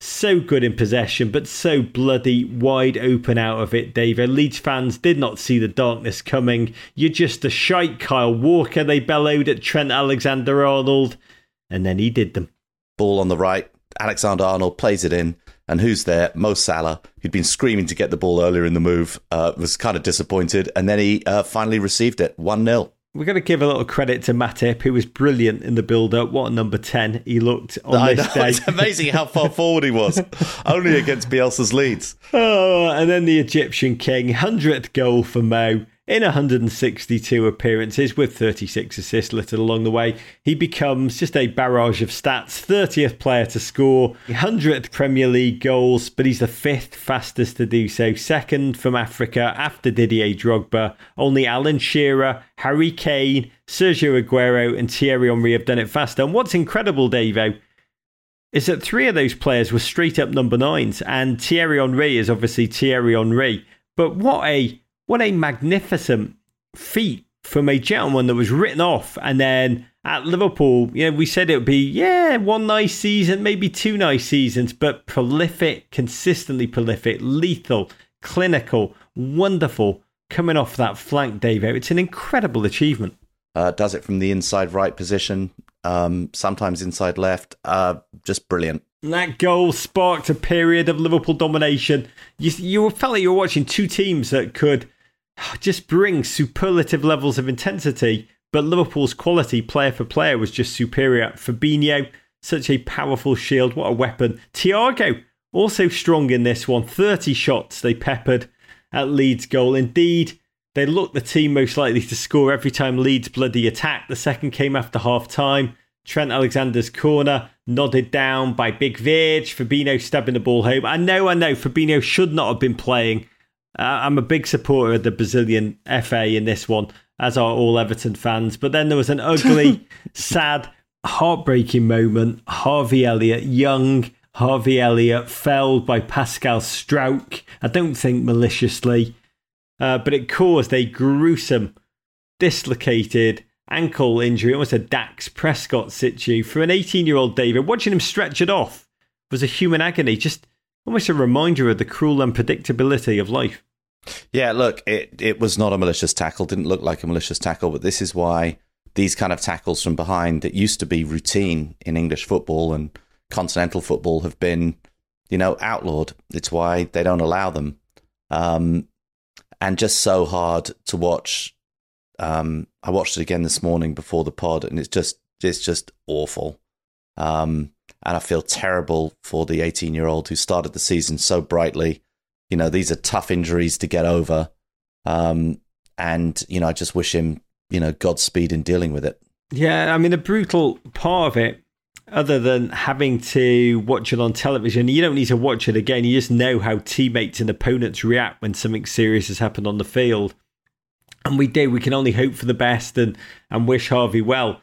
So good in possession, but so bloody wide open out of it, David. Leeds fans did not see the darkness coming. You're just a shite Kyle Walker, they bellowed at Trent Alexander-Arnold. And then he did them. Ball on the right. Alexander-Arnold plays it in. And who's there? Mo Salah, who'd been screaming to get the ball earlier in the move, uh, was kind of disappointed. And then he uh, finally received it, one nil. We're going to give a little credit to Matip, who was brilliant in the build-up. What a number ten he looked on I this know, day. It's amazing how far forward he was. Only against Bielsa's Leeds. Oh, and then the Egyptian king, hundredth goal for Mo in one hundred sixty-two appearances with thirty-six assists littered along the way. He becomes just a barrage of stats, thirtieth player to score, hundredth Premier League goals, but he's the fifth fastest to do so. Second from Africa after Didier Drogba. Only Alan Shearer, Harry Kane, Sergio Aguero and Thierry Henry have done it faster. And what's incredible, Davo, is that three of those players were straight up number nines, and Thierry Henry is obviously Thierry Henry. But what a What a magnificent feat from a gentleman that was written off. And then at Liverpool, you know, we said it would be, yeah, one nice season, maybe two nice seasons, but prolific, consistently prolific, lethal, clinical, wonderful, coming off that flank, Davo. It's an incredible achievement. Uh, does it from the inside right position, um, sometimes inside left. Uh, just brilliant. And that goal sparked a period of Liverpool domination. You, you felt like you were watching two teams that could just bring superlative levels of intensity, but Liverpool's quality player for player was just superior. Fabinho, such a powerful shield, what a weapon. Thiago, also strong in this one, thirty shots they peppered at Leeds' goal. Indeed, they looked the team most likely to score every time Leeds bloody attacked. The second came after half time. Trent Alexander's corner, nodded down by Big Virg. Fabinho stabbing the ball home. I know, I know, Fabinho should not have been playing. Uh, I'm a big supporter of the Brazilian F A in this one, as are all Everton fans. But then there was an ugly, sad, heartbreaking moment. Harvey Elliott, young Harvey Elliott, felled by Pascal Struijk. I don't think maliciously, uh, but it caused a gruesome, dislocated ankle injury, almost a Dax Prescott situ. For an eighteen-year-old David, watching him stretch it off was a human agony. Just almost a reminder of the cruel unpredictability of life. Yeah, look, it, it was not a malicious tackle, didn't look like a malicious tackle, but this is why these kind of tackles from behind that used to be routine in English football and continental football have been, you know, outlawed. It's why they don't allow them. Um, and just so hard to watch. Um, I watched it again this morning before the pod, and it's just it's just awful. Um, and I feel terrible for the eighteen-year-old who started the season so brightly. You know, these are tough injuries to get over. Um, and, you know, I just wish him, you know, Godspeed in dealing with it. Yeah, I mean, the brutal part of it, other than having to watch it on television, you don't need to watch it again. You just know how teammates and opponents react when something serious has happened on the field. And we do. We can only hope for the best and, and wish Harvey well.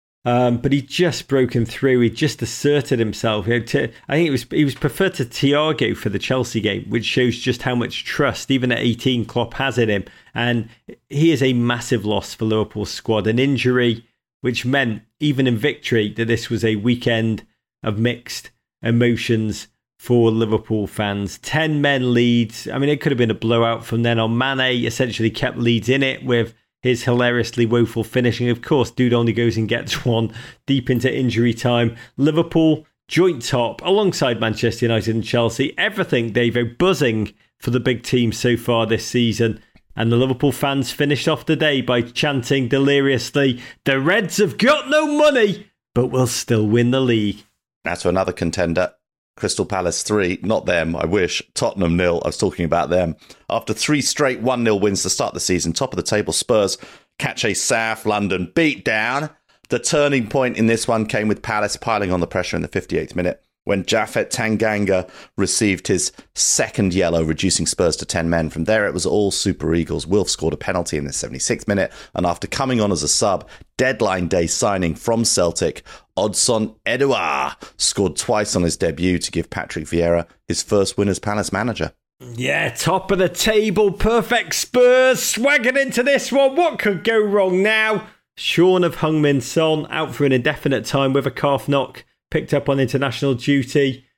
Um, but he just broken through. He just asserted himself. You know, to, I think it was he was preferred to Thiago for the Chelsea game, which shows just how much trust, even at eighteen, Klopp has in him. And he is a massive loss for Liverpool's squad. An injury which meant, even in victory, that this was a weekend of mixed emotions for Liverpool fans. Ten men Leeds. I mean, it could have been a blowout from then on. Mane essentially kept Leeds in it with his hilariously woeful finishing. Of course, dude only goes and gets one deep into injury time. Liverpool, joint top, alongside Manchester United and Chelsea. Everything, Davo, buzzing for the big team so far this season. And the Liverpool fans finished off the day by chanting deliriously, "The Reds have got no money, but will still win the league." Now to another contender. Crystal Palace three, not them, I wish. Tottenham nil, I was talking about them. After three straight one nil wins to start the season, top of the table Spurs catch a South London beat down. The turning point in this one came with Palace piling on the pressure in the fifty-eighth minute when Japhet Tanganga received his second yellow, reducing Spurs to ten men. From there, it was all Super Eagles. Wilf scored a penalty in the seventy-sixth minute, and after coming on as a sub, deadline day signing from Celtic, Odsonne Edouard scored twice on his debut to give Patrick Vieira his first win as Palace manager. Yeah, top of the table, perfect Spurs, swagging into this one. What could go wrong now? Sean of Heung-min Son out for an indefinite time with a calf knock, picked up on international duty.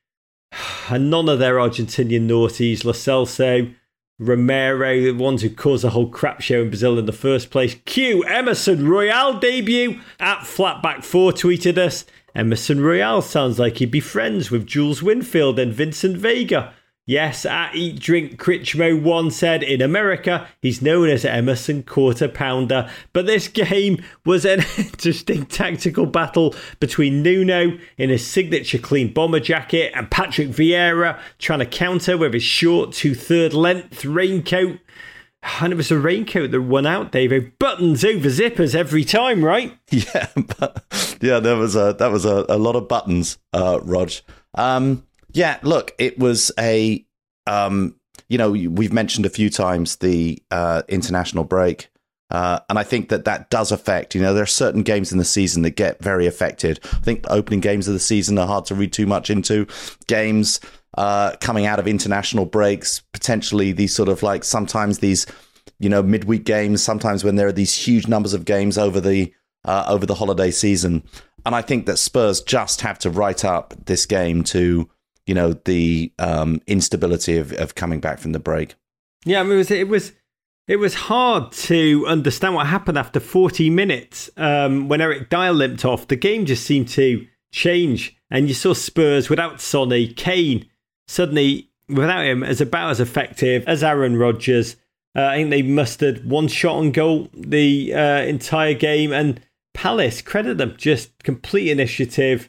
And none of their Argentinian naughties, Lo Celso, Romero, the ones who caused the whole crap show in Brazil in the first place. Cue Emerson Royal debut at Flatback four tweeted us. Emerson Royal sounds like he'd be friends with Jules Winfield and Vincent Vega. Yes, at Eat Drink Critchmo one said in America he's known as Emerson Quarter Pounder. But this game was an interesting tactical battle between Nuno in his signature clean bomber jacket and Patrick Vieira trying to counter with his short two-third length raincoat. And it was a raincoat that won out, Dave. Buttons over zippers every time, right? Yeah, but, yeah, there was a that was a, a lot of buttons, uh, Rog. Um, yeah, look, it was a um, you know, we've mentioned a few times the uh, international break, uh, and I think that that does affect. You know, there are certain games in the season that get very affected. I think the opening games of the season are hard to read too much into. Games uh, coming out of international breaks, potentially these sort of like sometimes these, you know, midweek games. Sometimes when there are these huge numbers of games over the uh, over the holiday season, and I think that Spurs just have to write up this game to, you know, the um, instability of, of coming back from the break. Yeah, I mean, it was it was it was hard to understand what happened after forty minutes um, when Eric Dyer limped off. The game just seemed to change, and you saw Spurs without Sonny, Kane suddenly without him as about as effective as Aaron Rodgers. Uh, I think they mustered one shot on goal the uh, entire game, and Palace, credit them, just complete initiative.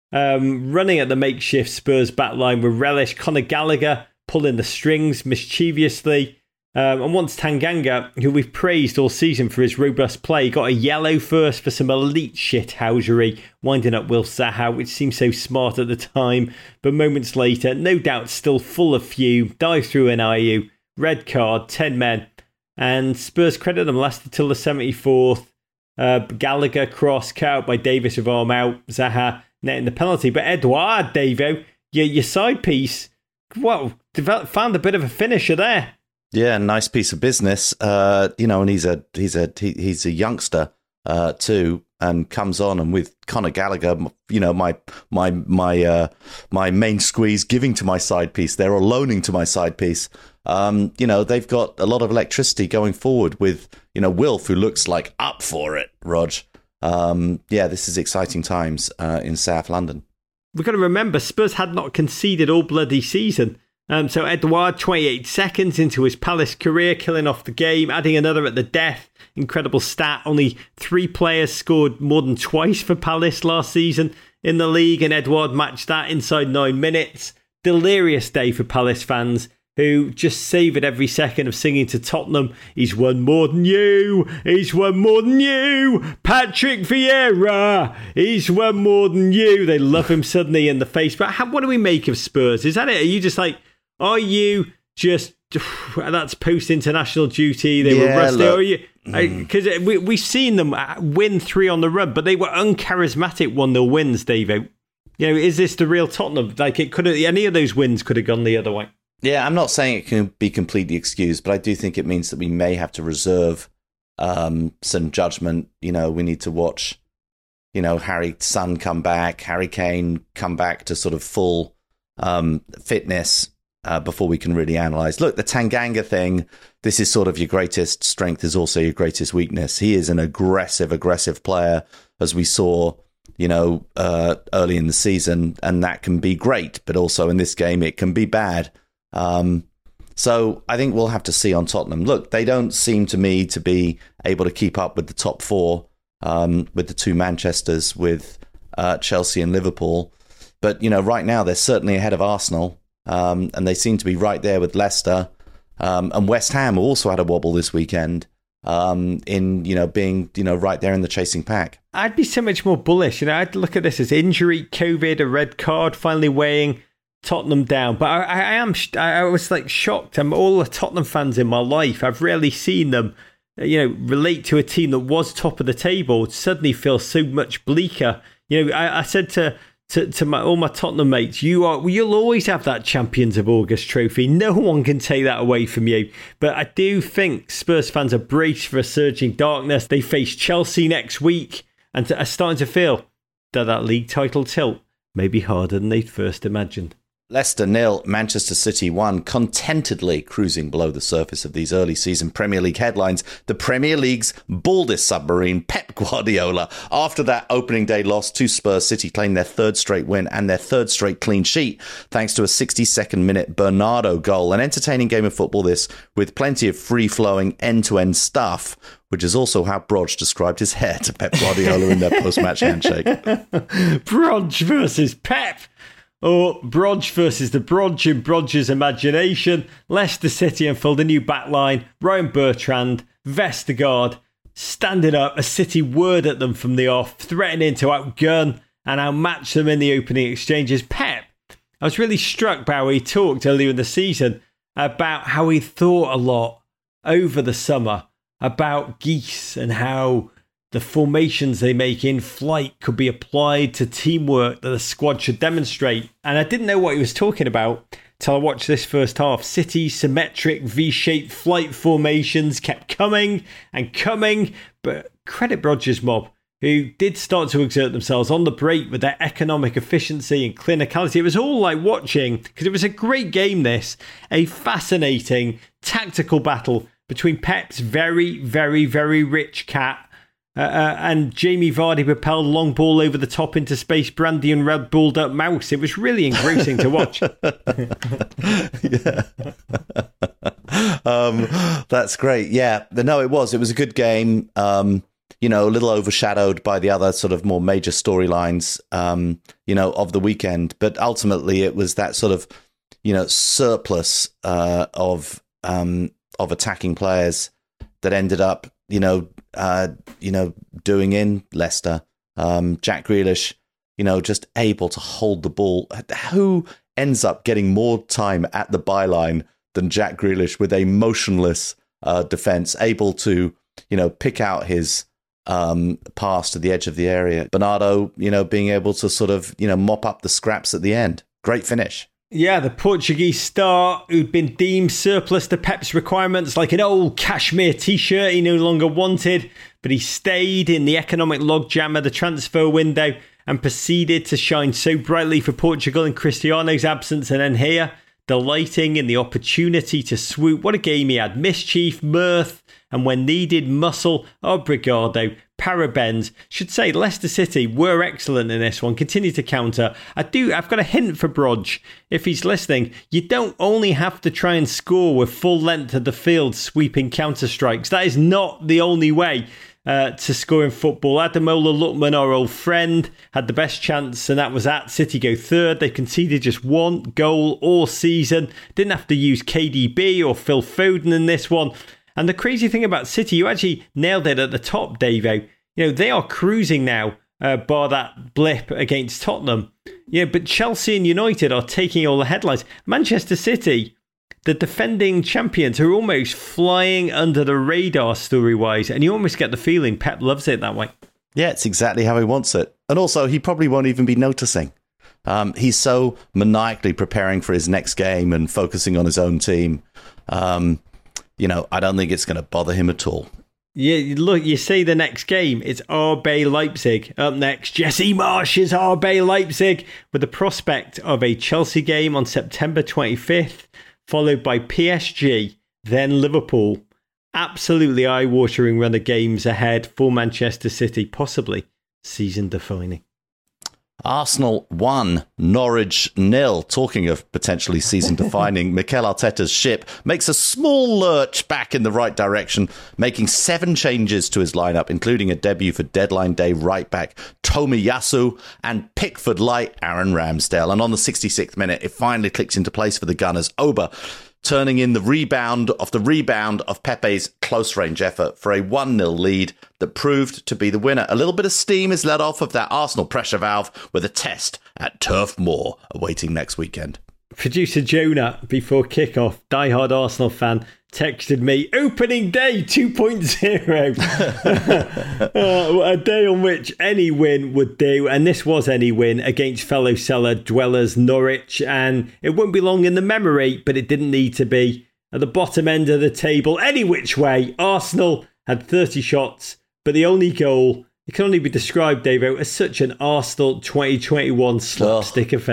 Um, running at the makeshift Spurs backline with relish. Conor Gallagher pulling the strings mischievously. Um, and once Tanganga, who we've praised all season for his robust play, got a yellow first for some elite shithousery, winding up Will Zaha, which seemed so smart at the time. But moments later, no doubt still full of fume, dive through an I U, red card, ten men. And Spurs, credit them, lasted till the seventy-fourth. Uh, Gallagher cross, cut out by Davis with arm out. Zaha netting the penalty. But Edouard, Davo, your, your side piece, well, developed, found a bit of a finisher there. Yeah, nice piece of business. Uh, you know, and he's a he's a he, he's a youngster uh, too, and comes on, and with Conor Gallagher, you know, my my my uh, my main squeeze giving to my side piece there, or loaning to my side piece. Um, you know, they've got a lot of electricity going forward with, you know, Wilf, who looks like up for it, Rog. Um, yeah, this is exciting times uh, in South London. We've got to remember, Spurs had not conceded all bloody season. Um, so Edouard, twenty-eight seconds into his Palace career, killing off the game, adding another at the death. Incredible stat. Only three players scored more than twice for Palace last season in the league, and Edouard matched that inside nine minutes. Delirious day for Palace fans, who just savoured every second of singing to Tottenham, "He's won more than you, he's won more than you, Patrick Vieira, he's won more than you." They love him suddenly in the face. But how, what do we make of Spurs? Is that it? Are you just like, are you just, that's post-international duty, they yeah, were rusty? Look, or are you, because mm. we, we've seen them win three on the run, but they were uncharismatic one nil wins, Dave. You know, is this the real Tottenham? Like, it could have, any of those wins could have gone the other way. Yeah, I'm not saying it can be completely excused, but I do think it means that we may have to reserve um, some judgment. You know, we need to watch, you know, Harry Son come back, Harry Kane come back to sort of full um, fitness uh, before we can really analyse. Look, the Tanganga thing, this is sort of your greatest strength is also your greatest weakness. He is an aggressive, aggressive player, as we saw, you know, uh, early in the season, and that can be great, but also in this game it can be bad. Um, so I think we'll have to see on Tottenham. Look, they don't seem to me to be able to keep up with the top four, um, with the two Manchesters, with uh, Chelsea and Liverpool. But, you know, right now they're certainly ahead of Arsenal, um, and they seem to be right there with Leicester. Um, and West Ham also had a wobble this weekend um, in, you know, being, you know, right there in the chasing pack. I'd be so much more bullish. You know, I'd look at this as injury, COVID, a red card, finally weighing Tottenham down. But I, I am, I was like shocked. I'm all the Tottenham fans in my life. I've rarely seen them, you know, relate to a team that was top of the table suddenly feel so much bleaker. You know, I, I said to to, to my, all my Tottenham mates, you are, you'll always have that Champions of August trophy. No one can take that away from you. But I do think Spurs fans are braced for a surging darkness. They face Chelsea next week and are starting to feel that that league title tilt may be harder than they'd first imagined. Leicester nil, Manchester City one, contentedly cruising below the surface of these early season Premier League headlines. The Premier League's baldest submarine, Pep Guardiola, after that opening day loss to Spurs, City claimed their third straight win and their third straight clean sheet, thanks to a sixty-second minute Bernardo goal. An entertaining game of football this, with plenty of free-flowing end-to-end stuff, which is also how Brodge described his hair to Pep Guardiola in their post-match handshake. Brodge versus Pep. Or Brodge versus the Brodge in Brodge's imagination. Leicester City unfold a new backline. Ryan Bertrand, Vestergaard, standing up, a City word at them from the off, threatening to outgun and outmatch them in the opening exchanges. Pep, I was really struck by how he talked earlier in the season about how he thought a lot over the summer about geese and how the formations they make in flight could be applied to teamwork that the squad should demonstrate. And I didn't know what he was talking about till I watched this first half. City's symmetric V-shaped flight formations kept coming and coming, but credit Brodge's mob, who did start to exert themselves on the break with their economic efficiency and clinicality. It was all like watching, because it was a great game this, a fascinating tactical battle between Pep's very, very, very rich cat Uh, uh, and Jamie Vardy propelled long ball over the top into space, Brandy and Red Bulled up mouse. It was really engrossing to watch. yeah. um, that's great. Yeah, no, it was. It was a good game. Um, you know, a little overshadowed by the other sort of more major storylines, um, you know, of the weekend. But ultimately, it was that sort of, you know, surplus uh, of um, of attacking players that ended up, you know, uh, you know, doing in Leicester. Um, Jack Grealish, you know, just able to hold the ball. Who ends up getting more time at the byline than Jack Grealish with a motionless uh, defence, able to, you know, pick out his um, pass to the edge of the area. Bernardo, you know, being able to sort of, you know, mop up the scraps at the end. Great finish. Yeah, the Portuguese star who'd been deemed surplus to Pep's requirements, like an old cashmere t-shirt he no longer wanted, but he stayed in the economic logjam of the transfer window and proceeded to shine so brightly for Portugal in Cristiano's absence. And then here, delighting in the opportunity to swoop. What a game he had. Mischief, mirth, and when needed, muscle. Obrigado. Parabens. Should say Leicester City were excellent in this one. Continue to counter. I do. I've got a hint for Brodge. If he's listening, you don't only have to try and score with full length of the field sweeping counter strikes. That is not the only way uh, to score in football. Ademola Lookman, our old friend, had the best chance, and that was at City go third. They conceded just one goal all season. Didn't have to use K D B or Phil Foden in this one. And the crazy thing about City, you actually nailed it at the top, Davo. You know, they are cruising now, uh, bar that blip against Tottenham. Yeah, but Chelsea and United are taking all the headlines. Manchester City, the defending champions, are almost flying under the radar story-wise. And you almost get the feeling Pep loves it that way. Yeah, it's exactly how he wants it. And also, he probably won't even be noticing. Um, he's so maniacally preparing for his next game and focusing on his own team. Um, you know, I don't think it's going to bother him at all. Yeah, look, you see the next game, it's R B Leipzig. Up next, Jesse Marsh's R B Leipzig with the prospect of a Chelsea game on September twenty-fifth, followed by P S G, then Liverpool. Absolutely eye-watering run of games ahead for Manchester City, possibly season-defining. Arsenal one, Norwich nil. Talking of potentially season-defining, Mikel Arteta's ship makes a small lurch back in the right direction, making seven changes to his lineup, including a debut for deadline day right-back Tomiyasu and Pickford light Aaron Ramsdale. And on the sixty-sixth minute, it finally clicks into place for the Gunners. Oba turning in the rebound of the rebound of Pepe's close-range effort for a one nil lead that proved to be the winner. A little bit of steam is let off of that Arsenal pressure valve with a test at Turf Moor awaiting next weekend. Producer Jonah, before kickoff, diehard Arsenal fan, texted me, opening day two point oh. uh, a day on which any win would do. And this was any win against fellow cellar dwellers Norwich. And it won't be long in the memory, but it didn't need to be. At the bottom end of the table, any which way, Arsenal had thirty shots, but the only goal, it can only be described, Davo, as such an Arsenal twenty twenty-one slapstick oh. affair.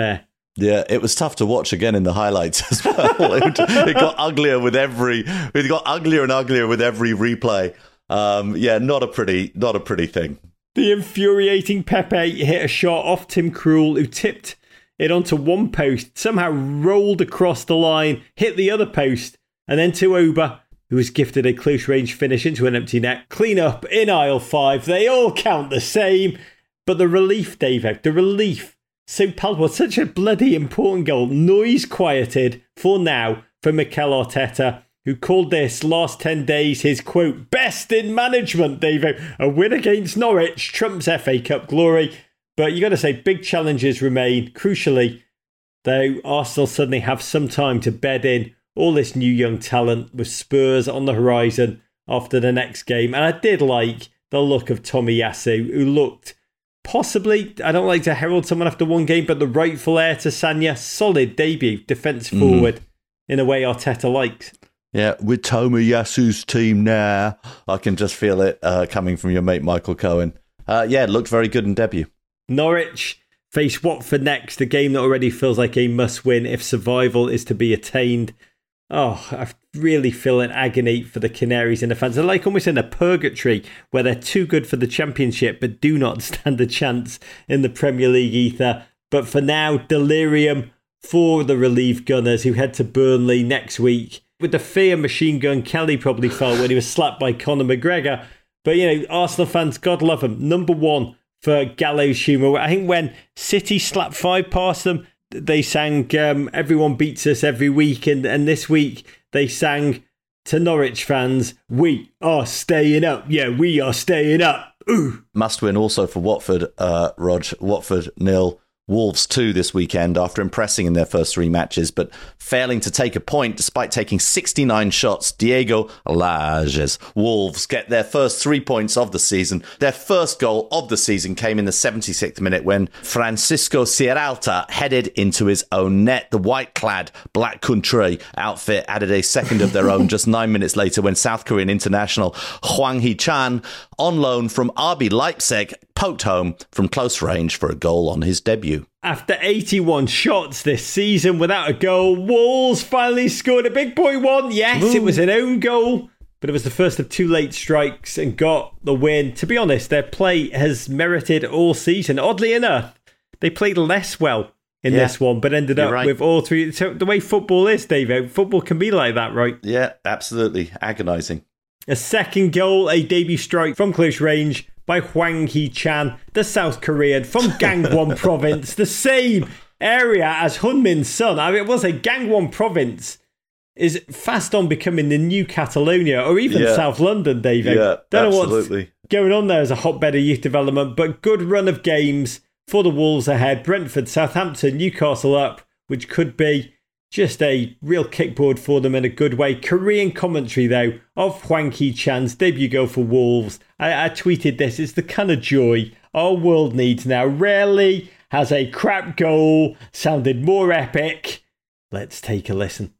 Yeah, it was tough to watch again in the highlights as well. It, it got uglier with every. It got uglier and uglier with every replay. Um, yeah, not a pretty, not a pretty thing. The infuriating Pepe hit a shot off Tim Krul, who tipped it onto one post, somehow rolled across the line, hit the other post, and then to Oba, who was gifted a close-range finish into an empty net. Clean up in aisle five. They all count the same. But the relief, Dave, the relief. So palpable, such a bloody important goal. Noise quieted for now for Mikel Arteta, who called this last ten days his, quote, best in management, Dave. A win against Norwich trumps F A Cup glory. But you got to say, big challenges remain. Crucially, though, Arsenal suddenly have some time to bed in all this new young talent with Spurs on the horizon after the next game. And I did like the look of Tomiyasu, who looked possibly, I don't like to herald someone after one game, but the rightful heir to Sanya. Solid debut, defence forward, mm. in a way Arteta likes. Yeah, with Tomiyasu's team now. I can just feel it uh, coming from your mate Michael Cohen. Uh, yeah, it looked very good in debut. Norwich face Watford next, a game that already feels like a must-win if survival is to be attained. Oh, I really feel an agony for the Canaries and the fans. They're like almost in a purgatory where they're too good for the Championship but do not stand a chance in the Premier League ether. But for now, delirium for the relief gunners who head to Burnley next week with the fear Machine Gun Kelly probably felt when he was slapped by Conor McGregor. But, you know, Arsenal fans, God love them, number one for gallows humour. I think when City slapped five past them, they sang um, everyone beats us every week, and, and this week they sang to Norwich fans, we are staying up. Yeah, we are staying up. Ooh. Must win also for Watford, uh, Rog. Watford nil, Wolves two this weekend after impressing in their first three matches, but failing to take a point despite taking sixty-nine shots. Diego Lages. Wolves get their first three points of the season. Their first goal of the season came in the seventy-sixth minute when Francisco Sierralta headed into his own net. The white-clad Black Country outfit added a second of their own just nine minutes later when South Korean international Hwang Hee-chan, on loan from R B Leipzig, poked home from close range for a goal on his debut. After eighty-one shots this season without a goal, Wolves finally scored a big boy one. Yes, Ooh. It was an own goal, but it was the first of two late strikes and got the win. To be honest, their play has merited all season. Oddly enough, they played less well in yeah, this one, but ended up right. with all three. So the way football is, Dave, football can be like that, right? Yeah, absolutely. Agonising. A second goal, a debut strike from close range by Hwang Hee-chan, the South Korean from Gangwon province, the same area as Hunmin's son. I mean, it was a Gangwon province is fast on becoming the new Catalonia or even yeah. South London, David. Yeah, Don't absolutely. know what's going on there as a hotbed of youth development, but good run of games for the Wolves ahead. Brentford, Southampton, Newcastle up, which could be just a real kickboard for them in a good way. Korean commentary, though, of Hwang Hee-chan's debut goal for Wolves. I, I tweeted this. It's the kind of joy our world needs now. Rarely has a crap goal sounded more epic. Let's take a listen.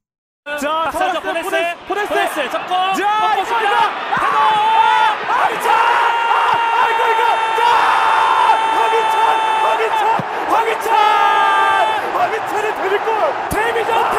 자, 살짝 보냈어. 보냈어. 보냈어. 잡고. 자, 이거 이거. 헤더. 황희찬. 아이고 이거. 자! 황희찬. 황희찬. 황희찬. 황희찬의 데뷔골. 데뷔전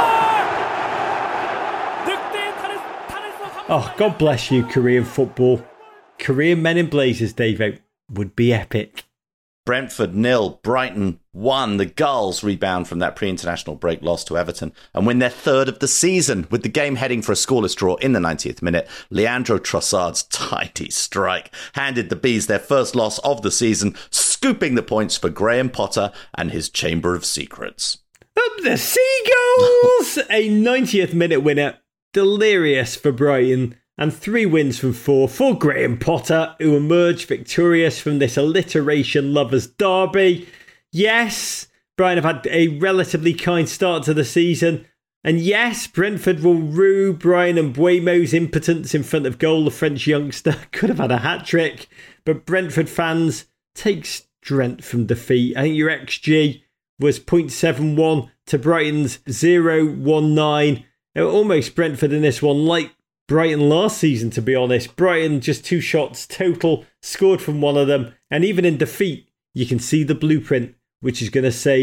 데뷔골. 늑대 타는 타는 Oh, God bless you, Korean football. Korean men in blazers, Dave, would be epic. Brentford nil, Brighton one. The Gulls rebound from that pre-international break loss to Everton and win their third of the season, with the game heading for a scoreless draw in the ninetieth minute. Leandro Trossard's tidy strike handed the Bees their first loss of the season, scooping the points for Graham Potter and his Chamber of Secrets. Up the Seagulls! A ninetieth minute winner, delirious for Brighton. And three wins from four for Graham Potter, who emerged victorious from this alliteration lovers derby. Yes, Brighton have had a relatively kind start to the season. And yes, Brentford will rue Brian and Mbeumo's impotence in front of goal. The French youngster could have had a hat-trick. But Brentford fans, take strength from defeat. I think your X G was zero point seven one to Brighton's zero point one nine. Almost Brentford in this one, like Brighton last season, to be honest. Brighton just two shots total, scored from one of them. And even in defeat, you can see the blueprint, which is going to save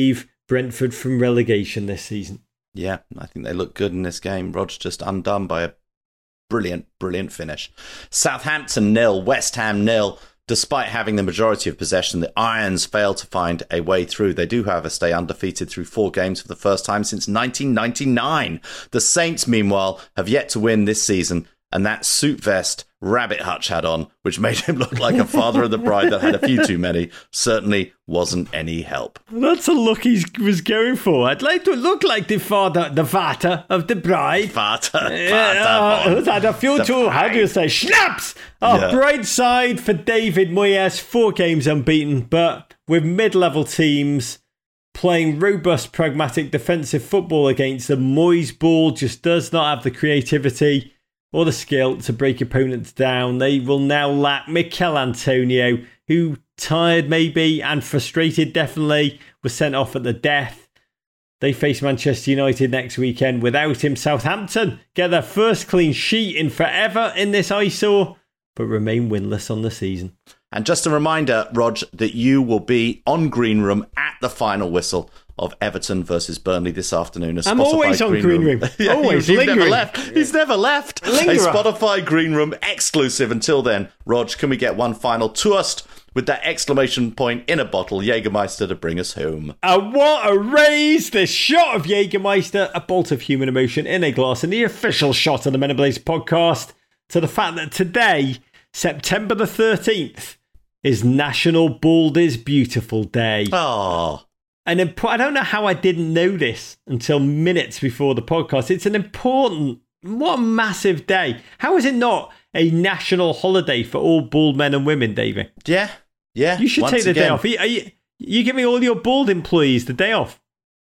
Brentford from relegation this season. Yeah, I think they look good in this game. Rod's just undone by a brilliant, brilliant finish. Southampton nil, West Ham nil. Despite having the majority of possession, the Irons failed to find a way through. They do, however, stay undefeated through four games for the first time since nineteen ninety-nine. The Saints, meanwhile, have yet to win this season, and that suit vest Rabbit Hutch had on, which made him look like a father of the bride that had a few too many, certainly wasn't any help. That's a look he was going for. I'd like to look like the father, the vater of the bride. Vater, Uh, vater who's had a few too, how do you say, schnapps! Oh, Yeah. bright side for David Moyes, four games unbeaten, but with mid-level teams playing robust, pragmatic defensive football against them, Moyes ball just does not have the creativity or the skill to break opponents down. They will now lack Mikel Antonio, who, tired maybe and frustrated definitely, was sent off at the death. They face Manchester United next weekend without him. Southampton get their first clean sheet in forever in this eyesore, but remain winless on the season. And just a reminder, Rog, that you will be on Green Room at the final whistle of Everton versus Burnley this afternoon. A I'm Spotify always on Green Room. yeah, Always he's never lingering. left. He's never left. Lingerer. A Spotify Green Room exclusive. Until then, Rog, can we get one final toast with that exclamation point in a bottle, Jägermeister, to bring us home? And what a raise! This shot of Jägermeister, a bolt of human emotion in a glass, and the official shot of the Men in Blaze podcast to the fact that today, September the thirteenth, is National Bald is Beautiful Day. Oh, And imp- I don't know how I didn't know this until minutes before the podcast. It's an important, what a massive day. How is it not a national holiday for all bald men and women, David? yeah, yeah. You should once take the again. day off. Are you, are you, you giving all your bald employees the day off?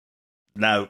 No.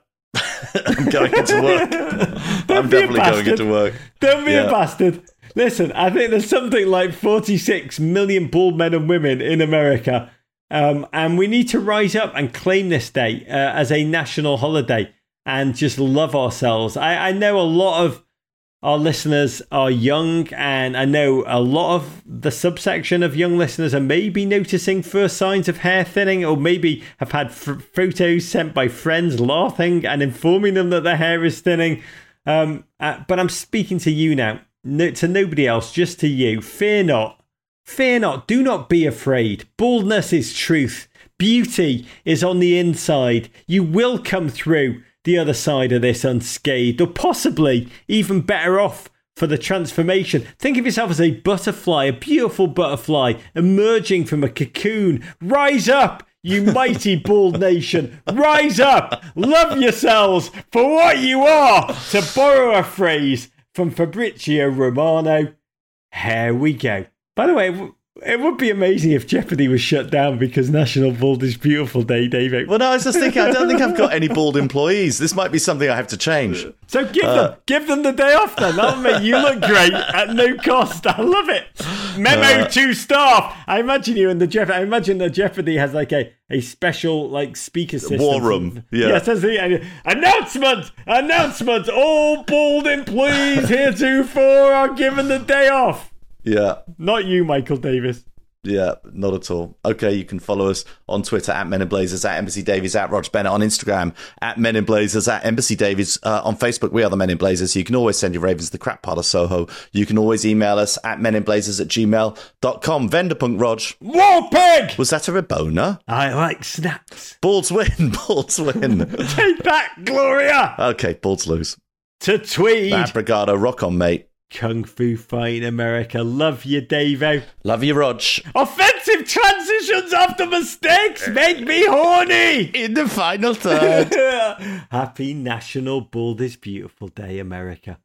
I'm going into work. Don't I'm be a definitely going bastard. into work. Don't be Yeah. a bastard. Listen, I think there's something like forty-six million bald men and women in America. Um, and we need to rise up and claim this day uh, as a national holiday and just love ourselves. I, I know a lot of our listeners are young, and I know a lot of the subsection of young listeners are maybe noticing first signs of hair thinning, or maybe have had f- photos sent by friends laughing and informing them that their hair is thinning. Um, uh, but I'm speaking to you now, no, to nobody else, just to you. Fear not. Fear not, do not be afraid. Baldness is truth. Beauty is on the inside. You will come through the other side of this unscathed, or possibly even better off for the transformation. Think of yourself as a butterfly, a beautiful butterfly emerging from a cocoon. Rise up, you mighty bald nation. Rise up. Love yourselves for what you are. To borrow a phrase from Fabrizio Romano, here we go. By the way, it w- it would be amazing if Jeopardy was shut down because National Bald is Beautiful Day, David. Well, no, I was just thinking, I don't think I've got any bald employees. This might be something I have to change. So give Uh, them, give them the day off then. That'll make you look great at no cost. I love it. Memo Uh, to staff. I imagine you in the Jeopardy. I imagine the Jeopardy has like a, a special like speaker system. War room, yeah. Yes, that's the and- announcement. Announcement. All bald employees heretofore are given the day off. Yeah. Not you, Michael Davis. Yeah, not at all. Okay, you can follow us on Twitter at Men in Blazers, at Embassy Davies, at Rog Bennett, on Instagram at Men in Blazers, at Embassy Davies. Uh, on Facebook, we are the Men in Blazers. You can always send your ravens to the crap part of Soho. You can always email us at meninblazers at gmail dot com. Venderpunk Rog, War pig. was that a Rabona? I like snacks. Balds win, Balds win. Take that, Gloria. Okay, Balds lose. To Tweed. Bad Brigado, rock on, mate. Kung Fu Fight America. Love you, Davo. Love you, Rog. Offensive transitions after mistakes make me horny. In the final third. Happy National Bald is Beautiful Day, America.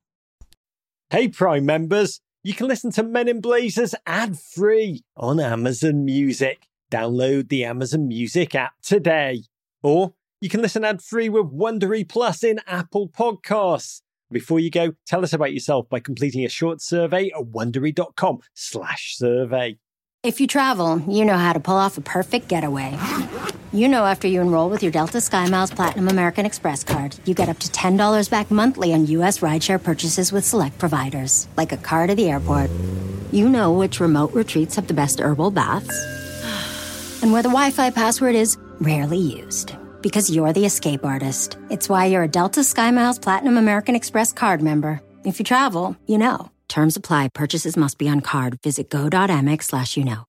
Hey, Prime members. You can listen to Men in Blazers ad-free on Amazon Music. Download the Amazon Music app today. Or you can listen ad-free with Wondery Plus in Apple Podcasts. Before you go, tell us about yourself by completing a short survey at wondery.com slash survey. If you travel, you know how to pull off a perfect getaway. You know after you enroll with your Delta SkyMiles Platinum American Express card, you get up to ten dollars back monthly on U S rideshare purchases with select providers, like a car to the airport. You know which remote retreats have the best herbal baths, and where the Wi-Fi password is rarely used. Because you're the escape artist. It's why you're a Delta SkyMiles Platinum American Express card member. If you travel, you know. Terms apply. Purchases must be on card. Visit go.amex slash you know.